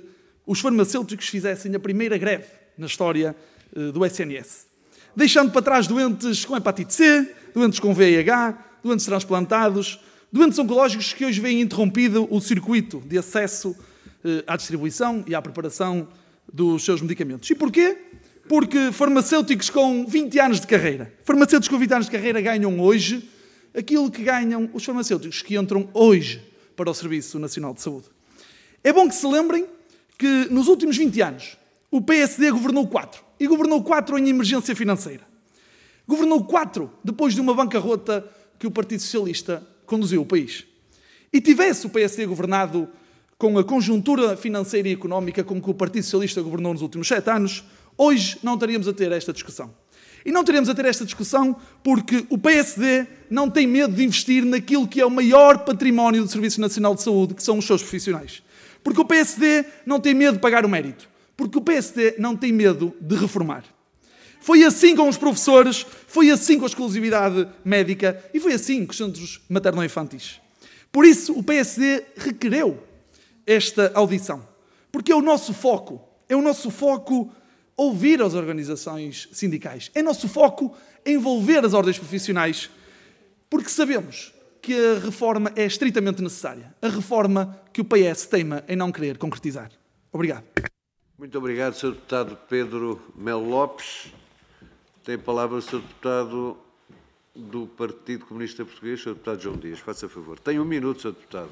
[SPEAKER 2] os farmacêuticos fizessem a primeira greve na história do S N S, deixando para trás doentes com hepatite C, doentes com V I H, doentes transplantados, doentes oncológicos que hoje veem interrompido o circuito de acesso à distribuição e à preparação dos seus medicamentos. E porquê? Porque farmacêuticos com vinte anos de carreira, farmacêuticos com vinte anos de carreira ganham hoje aquilo que ganham os farmacêuticos que entram hoje para o Serviço Nacional de Saúde. É bom que se lembrem que nos últimos vinte anos o P S D governou quatro, e governou quatro em emergência financeira. Governou quatro depois de uma bancarrota que o Partido Socialista conduziu o país. E tivesse o P S D governado com a conjuntura financeira e económica com que o Partido Socialista governou nos últimos sete anos, hoje não estaríamos a ter esta discussão. E não teremos a ter esta discussão porque o P S D não tem medo de investir naquilo que é o maior património do Serviço Nacional de Saúde, que são os seus profissionais. Porque o P S D não tem medo de pagar o mérito. Porque o P S D não tem medo de reformar. Foi assim com os professores, foi assim com a exclusividade médica e foi assim com os centros materno-infantis. Por isso, o P S D requereu esta audição. Porque é o nosso foco, é o nosso foco ouvir as organizações sindicais. É nosso foco envolver as ordens profissionais, porque sabemos que a reforma é estritamente necessária. A reforma que o P S teima em não querer concretizar. Obrigado.
[SPEAKER 1] Muito obrigado, senhor Deputado Pedro Melo Lopes. Tem a palavra o senhor Deputado do Partido Comunista Português, senhor Deputado João Dias. Faça favor. Tem um minuto, senhor Deputado.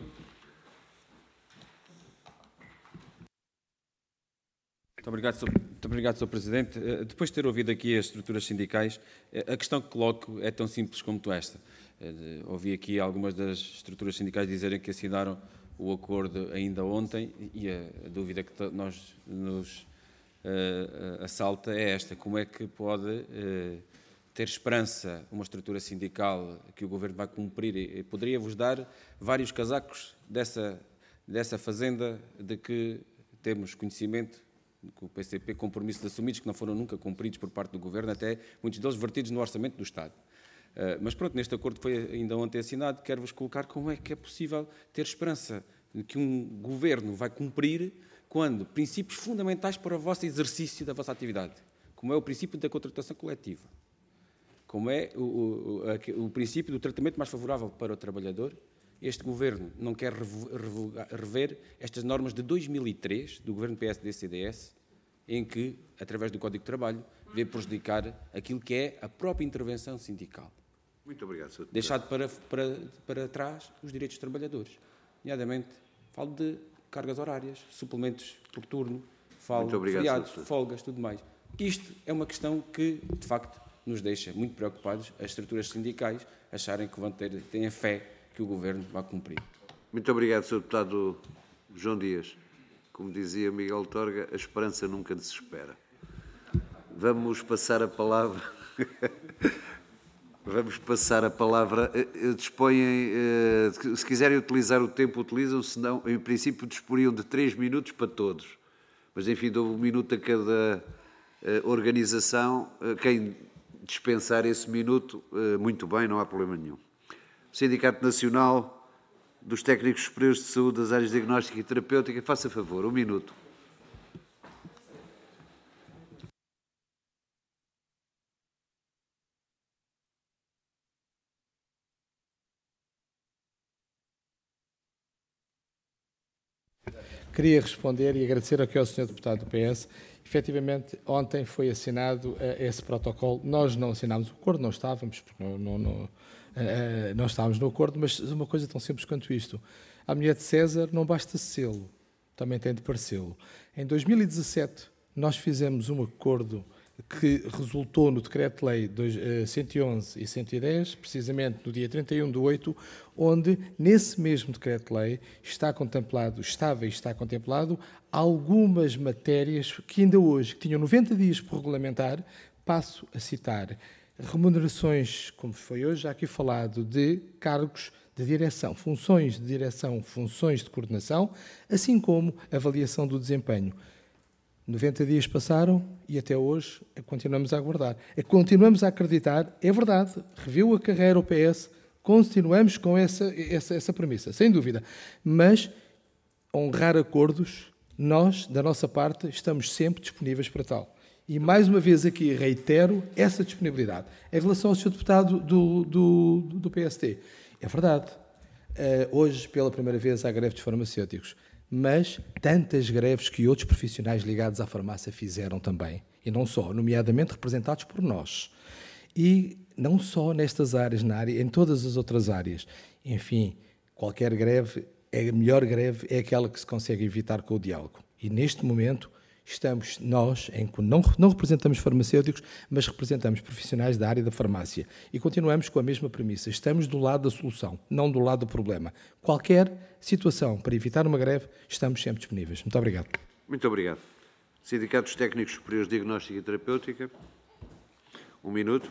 [SPEAKER 12] Muito obrigado, senhor, muito obrigado, senhor Presidente. Depois de ter ouvido aqui as estruturas sindicais, a questão que coloco é tão simples como esta. Ouvi aqui algumas das estruturas sindicais dizerem que assinaram o acordo ainda ontem e a dúvida que nós nos uh, assalta é esta. Como é que pode uh, ter esperança uma estrutura sindical que o Governo vai cumprir? E poderia-vos dar vários casacos dessa, dessa fazenda de que temos conhecimento, que o P C P, compromissos assumidos que não foram nunca cumpridos por parte do Governo, até muitos deles vertidos no orçamento do Estado. Uh, mas pronto, neste acordo que foi ainda ontem assinado, quero-vos colocar como é que é possível ter esperança de que um Governo vai cumprir quando princípios fundamentais para o vosso exercício da vossa atividade, como é o princípio da contratação coletiva, como é o, o, o, o princípio do tratamento mais favorável para o trabalhador, este Governo não quer rever estas normas de dois mil e três, do Governo P S D C D S, em que, através do Código de Trabalho, vê prejudicar aquilo que é a própria intervenção sindical.
[SPEAKER 1] Muito obrigado, senhor Deputado.
[SPEAKER 12] Deixado para, para, para trás os direitos dos trabalhadores. Nomeadamente, falo de cargas horárias, suplementos por turno, falo de feriados, folgas, tudo mais. Isto é uma questão que, de facto, nos deixa muito preocupados, as estruturas sindicais acharem que vão ter, têm a fé que o Governo vai cumprir.
[SPEAKER 1] Muito obrigado, senhor Deputado João Dias. Como dizia Miguel Torga, a esperança nunca desespera. Vamos passar a palavra... Vamos passar a palavra. Dispõem, se quiserem utilizar o tempo, utilizam, senão, em princípio, disporiam de três minutos para todos. Mas, enfim, dou um minuto a cada organização. Quem dispensar esse minuto, muito bem, não há problema nenhum. O Sindicato Nacional dos Técnicos Superiores de Saúde das áreas de diagnóstica e terapêutica, faça favor, um minuto.
[SPEAKER 10] Queria responder e agradecer aqui ao senhor Deputado do P S. Efetivamente, ontem foi assinado uh, esse protocolo. Nós não assinámos o acordo, não estávamos, porque não, não, não, uh, não estávamos no acordo, mas uma coisa tão simples quanto isto. A mulher de César não basta sê-lo, também tem de parecê-lo. Em dois mil e dezassete, nós fizemos um acordo que resultou no Decreto-Lei cento e onze e cento e dez, precisamente no dia trinta e um de oito, onde, nesse mesmo Decreto-Lei, está contemplado, estava e está contemplado, algumas matérias que ainda hoje, que tinham noventa dias por regulamentar, passo a citar, remunerações, como foi hoje já aqui falado, de cargos de direção, funções de direção, funções de coordenação, assim como avaliação do desempenho. noventa dias passaram e até hoje continuamos a aguardar. Continuamos a acreditar, é verdade, reviu a carreira o P S, continuamos com essa, essa, essa premissa, sem dúvida. Mas honrar acordos
[SPEAKER 13] Nós, da nossa parte, estamos sempre disponíveis para tal. E, mais uma vez, aqui reitero essa disponibilidade. Em relação ao senhor Deputado do, do, do P S D, é verdade. Uh, hoje, pela primeira vez, há greve dos farmacêuticos. Mas tantas greves que outros profissionais ligados à farmácia fizeram também. E não só, nomeadamente representados por nós. E não só nestas áreas, na área, em todas as outras áreas. Enfim, qualquer greve, a melhor greve é aquela que se consegue evitar com o diálogo. E neste momento estamos nós, em que não, não representamos farmacêuticos, mas representamos profissionais da área da farmácia. E continuamos com a mesma premissa. Estamos do lado da solução, não do lado do problema. Qualquer situação para evitar uma greve, estamos sempre disponíveis. Muito obrigado.
[SPEAKER 1] Muito obrigado. Sindicatos Técnicos Superiores de Diagnóstica e Terapêutica. Um minuto.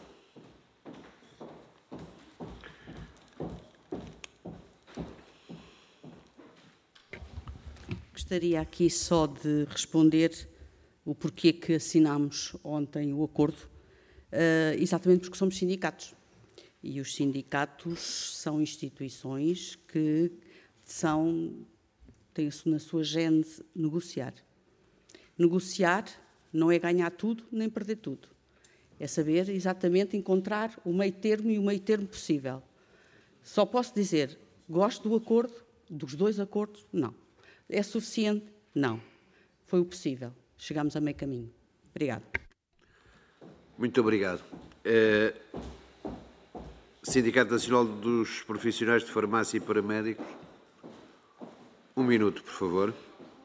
[SPEAKER 4] Gostaria aqui só de responder o porquê que assinámos ontem o acordo, uh, exatamente porque somos sindicatos. E os sindicatos são instituições que são, têm na sua gênese negociar. Negociar não é ganhar tudo nem perder tudo. É saber exatamente encontrar o meio termo e o meio termo possível. Só posso dizer, gosto do acordo, dos dois acordos? Não. É suficiente? Não. Foi o possível. Chegámos a meio caminho. Obrigado.
[SPEAKER 1] Muito obrigado. É... Sindicato Nacional dos Profissionais de Farmácia e Paramédicos. Um minuto, por favor.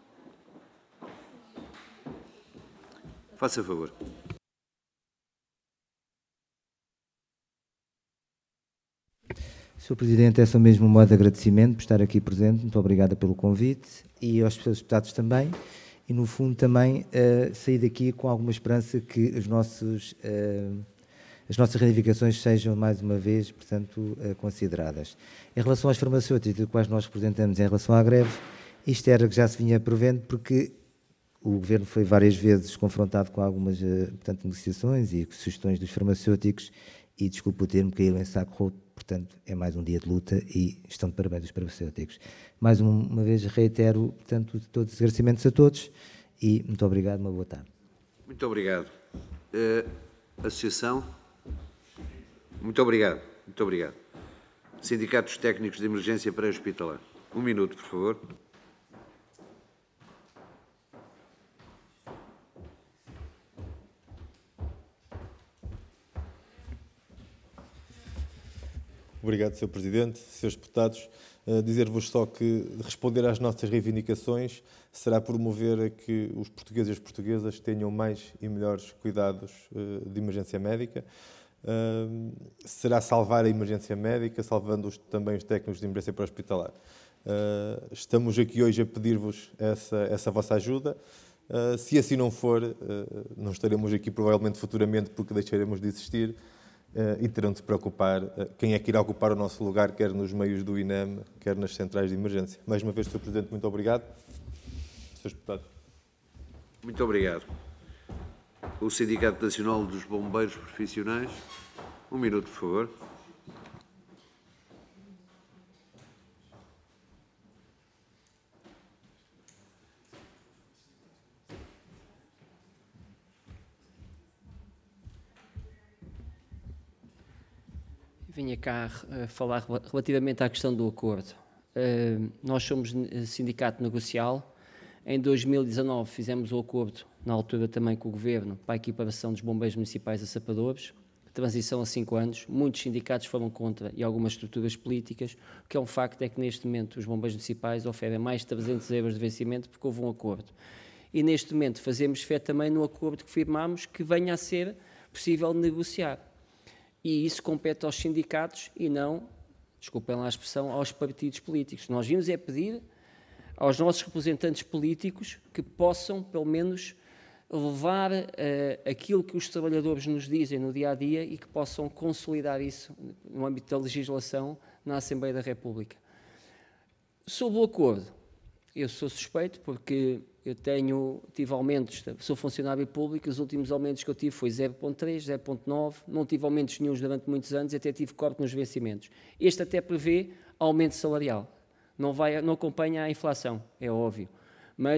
[SPEAKER 1] Faça favor.
[SPEAKER 5] senhor Presidente, é só mesmo um modo de agradecimento por estar aqui presente. Muito obrigada pelo convite e aos seus deputados também. E, no fundo, também uh, sair daqui com alguma esperança que os nossos, uh, as nossas reivindicações sejam, mais uma vez, portanto, uh, consideradas. Em relação aos farmacêuticos, de quais nós representamos em relação à greve, isto era que já se vinha prevendo, porque o Governo foi várias vezes confrontado com algumas uh, portanto, negociações e sugestões dos farmacêuticos e, desculpe o termo, caíram em saco roto. Portanto, é mais um dia de luta e estão de parabéns os farmacêuticos. Mais uma vez reitero, portanto, todos os agradecimentos a todos e muito obrigado, uma boa tarde.
[SPEAKER 1] Muito obrigado. Uh, associação? Muito obrigado. Muito obrigado. Sindicatos Técnicos de Emergência Pré-Hospitalar. Um minuto, por favor.
[SPEAKER 7] Obrigado, senhor Presidente, senhores deputados. Uh, Dizer-vos só que responder às nossas reivindicações será promover a que os portugueses e as portuguesas tenham mais e melhores cuidados uh, de emergência médica. Uh, será salvar a emergência médica, salvando os, também os técnicos de emergência pré-hospitalar. Uh, estamos aqui hoje a pedir-vos essa, essa vossa ajuda. Uh, se assim não for, uh, não estaremos aqui provavelmente futuramente porque deixaremos de existir. Uh, e terão de se preocupar uh, quem é que irá ocupar o nosso lugar, quer nos meios do I N E M, quer nas centrais de emergência. Mais uma vez, senhor Presidente, muito obrigado. senhores Deputados.
[SPEAKER 1] Muito obrigado. O Sindicato Nacional dos Bombeiros Profissionais. Um minuto, por favor.
[SPEAKER 8] Vinha cá uh, falar relativamente à questão do acordo. Uh, nós somos sindicato negocial. Em dois mil e dezanove fizemos o acordo, na altura também com o Governo, para a equiparação dos bombeiros municipais a sapadores. Transição a cinco anos. Muitos sindicatos foram contra e algumas estruturas políticas. O que é um facto é que neste momento os bombeiros municipais oferem mais de trezentos euros de vencimento porque houve um acordo. E neste momento fazemos fé também no acordo que firmámos que venha a ser possível negociar. E isso compete aos sindicatos e não, desculpem lá a expressão, aos partidos políticos. Nós vimos é pedir aos nossos representantes políticos que possam, pelo menos, levar uh, aquilo que os trabalhadores nos dizem no dia-a-dia e que possam consolidar isso no âmbito da legislação na Assembleia da República. Sobre o acordo, eu sou suspeito porque eu tenho, tive aumentos, sou funcionário público, os últimos aumentos que eu tive foi zero vírgula três, zero vírgula nove, não tive aumentos nenhuns durante muitos anos, até tive corte nos vencimentos. Este até prevê aumento salarial, não, vai, não acompanha a inflação, é óbvio, mas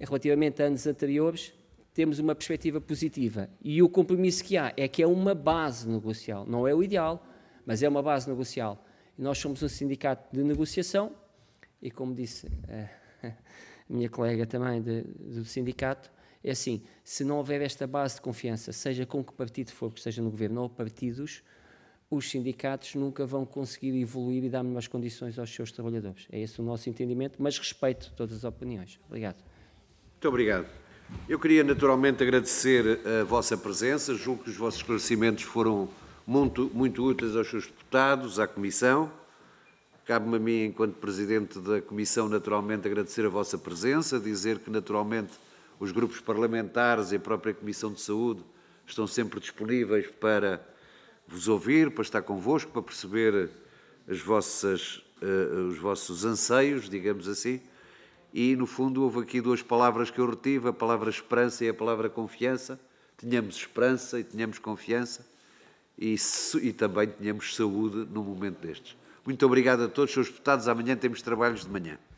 [SPEAKER 8] relativamente a anos anteriores, temos uma perspectiva positiva. E o compromisso que há é que é uma base negocial. Não é o ideal, mas é uma base negocial. E nós somos um sindicato de negociação e, como disse a minha colega também de, do sindicato, é assim, se não houver esta base de confiança, seja com que partido for que esteja no governo ou partidos, os sindicatos nunca vão conseguir evoluir e dar melhores condições aos seus trabalhadores. É esse o nosso entendimento, mas respeito todas as opiniões. Obrigado.
[SPEAKER 1] Muito obrigado. Eu queria naturalmente agradecer a vossa presença, julgo que os vossos esclarecimentos foram muito, muito úteis aos seus deputados, à Comissão. Cabe-me a mim, enquanto Presidente da Comissão, naturalmente agradecer a vossa presença, dizer que naturalmente os grupos parlamentares e a própria Comissão de Saúde estão sempre disponíveis para vos ouvir, para estar convosco, para perceber as vossas, uh, os vossos anseios, digamos assim. E, no fundo, houve aqui duas palavras que eu retive, a palavra esperança e a palavra confiança. Tenhamos esperança e tenhamos confiança e, e também tenhamos saúde num momento destes. Muito obrigado a todos, senhores deputados. Amanhã temos trabalhos de manhã.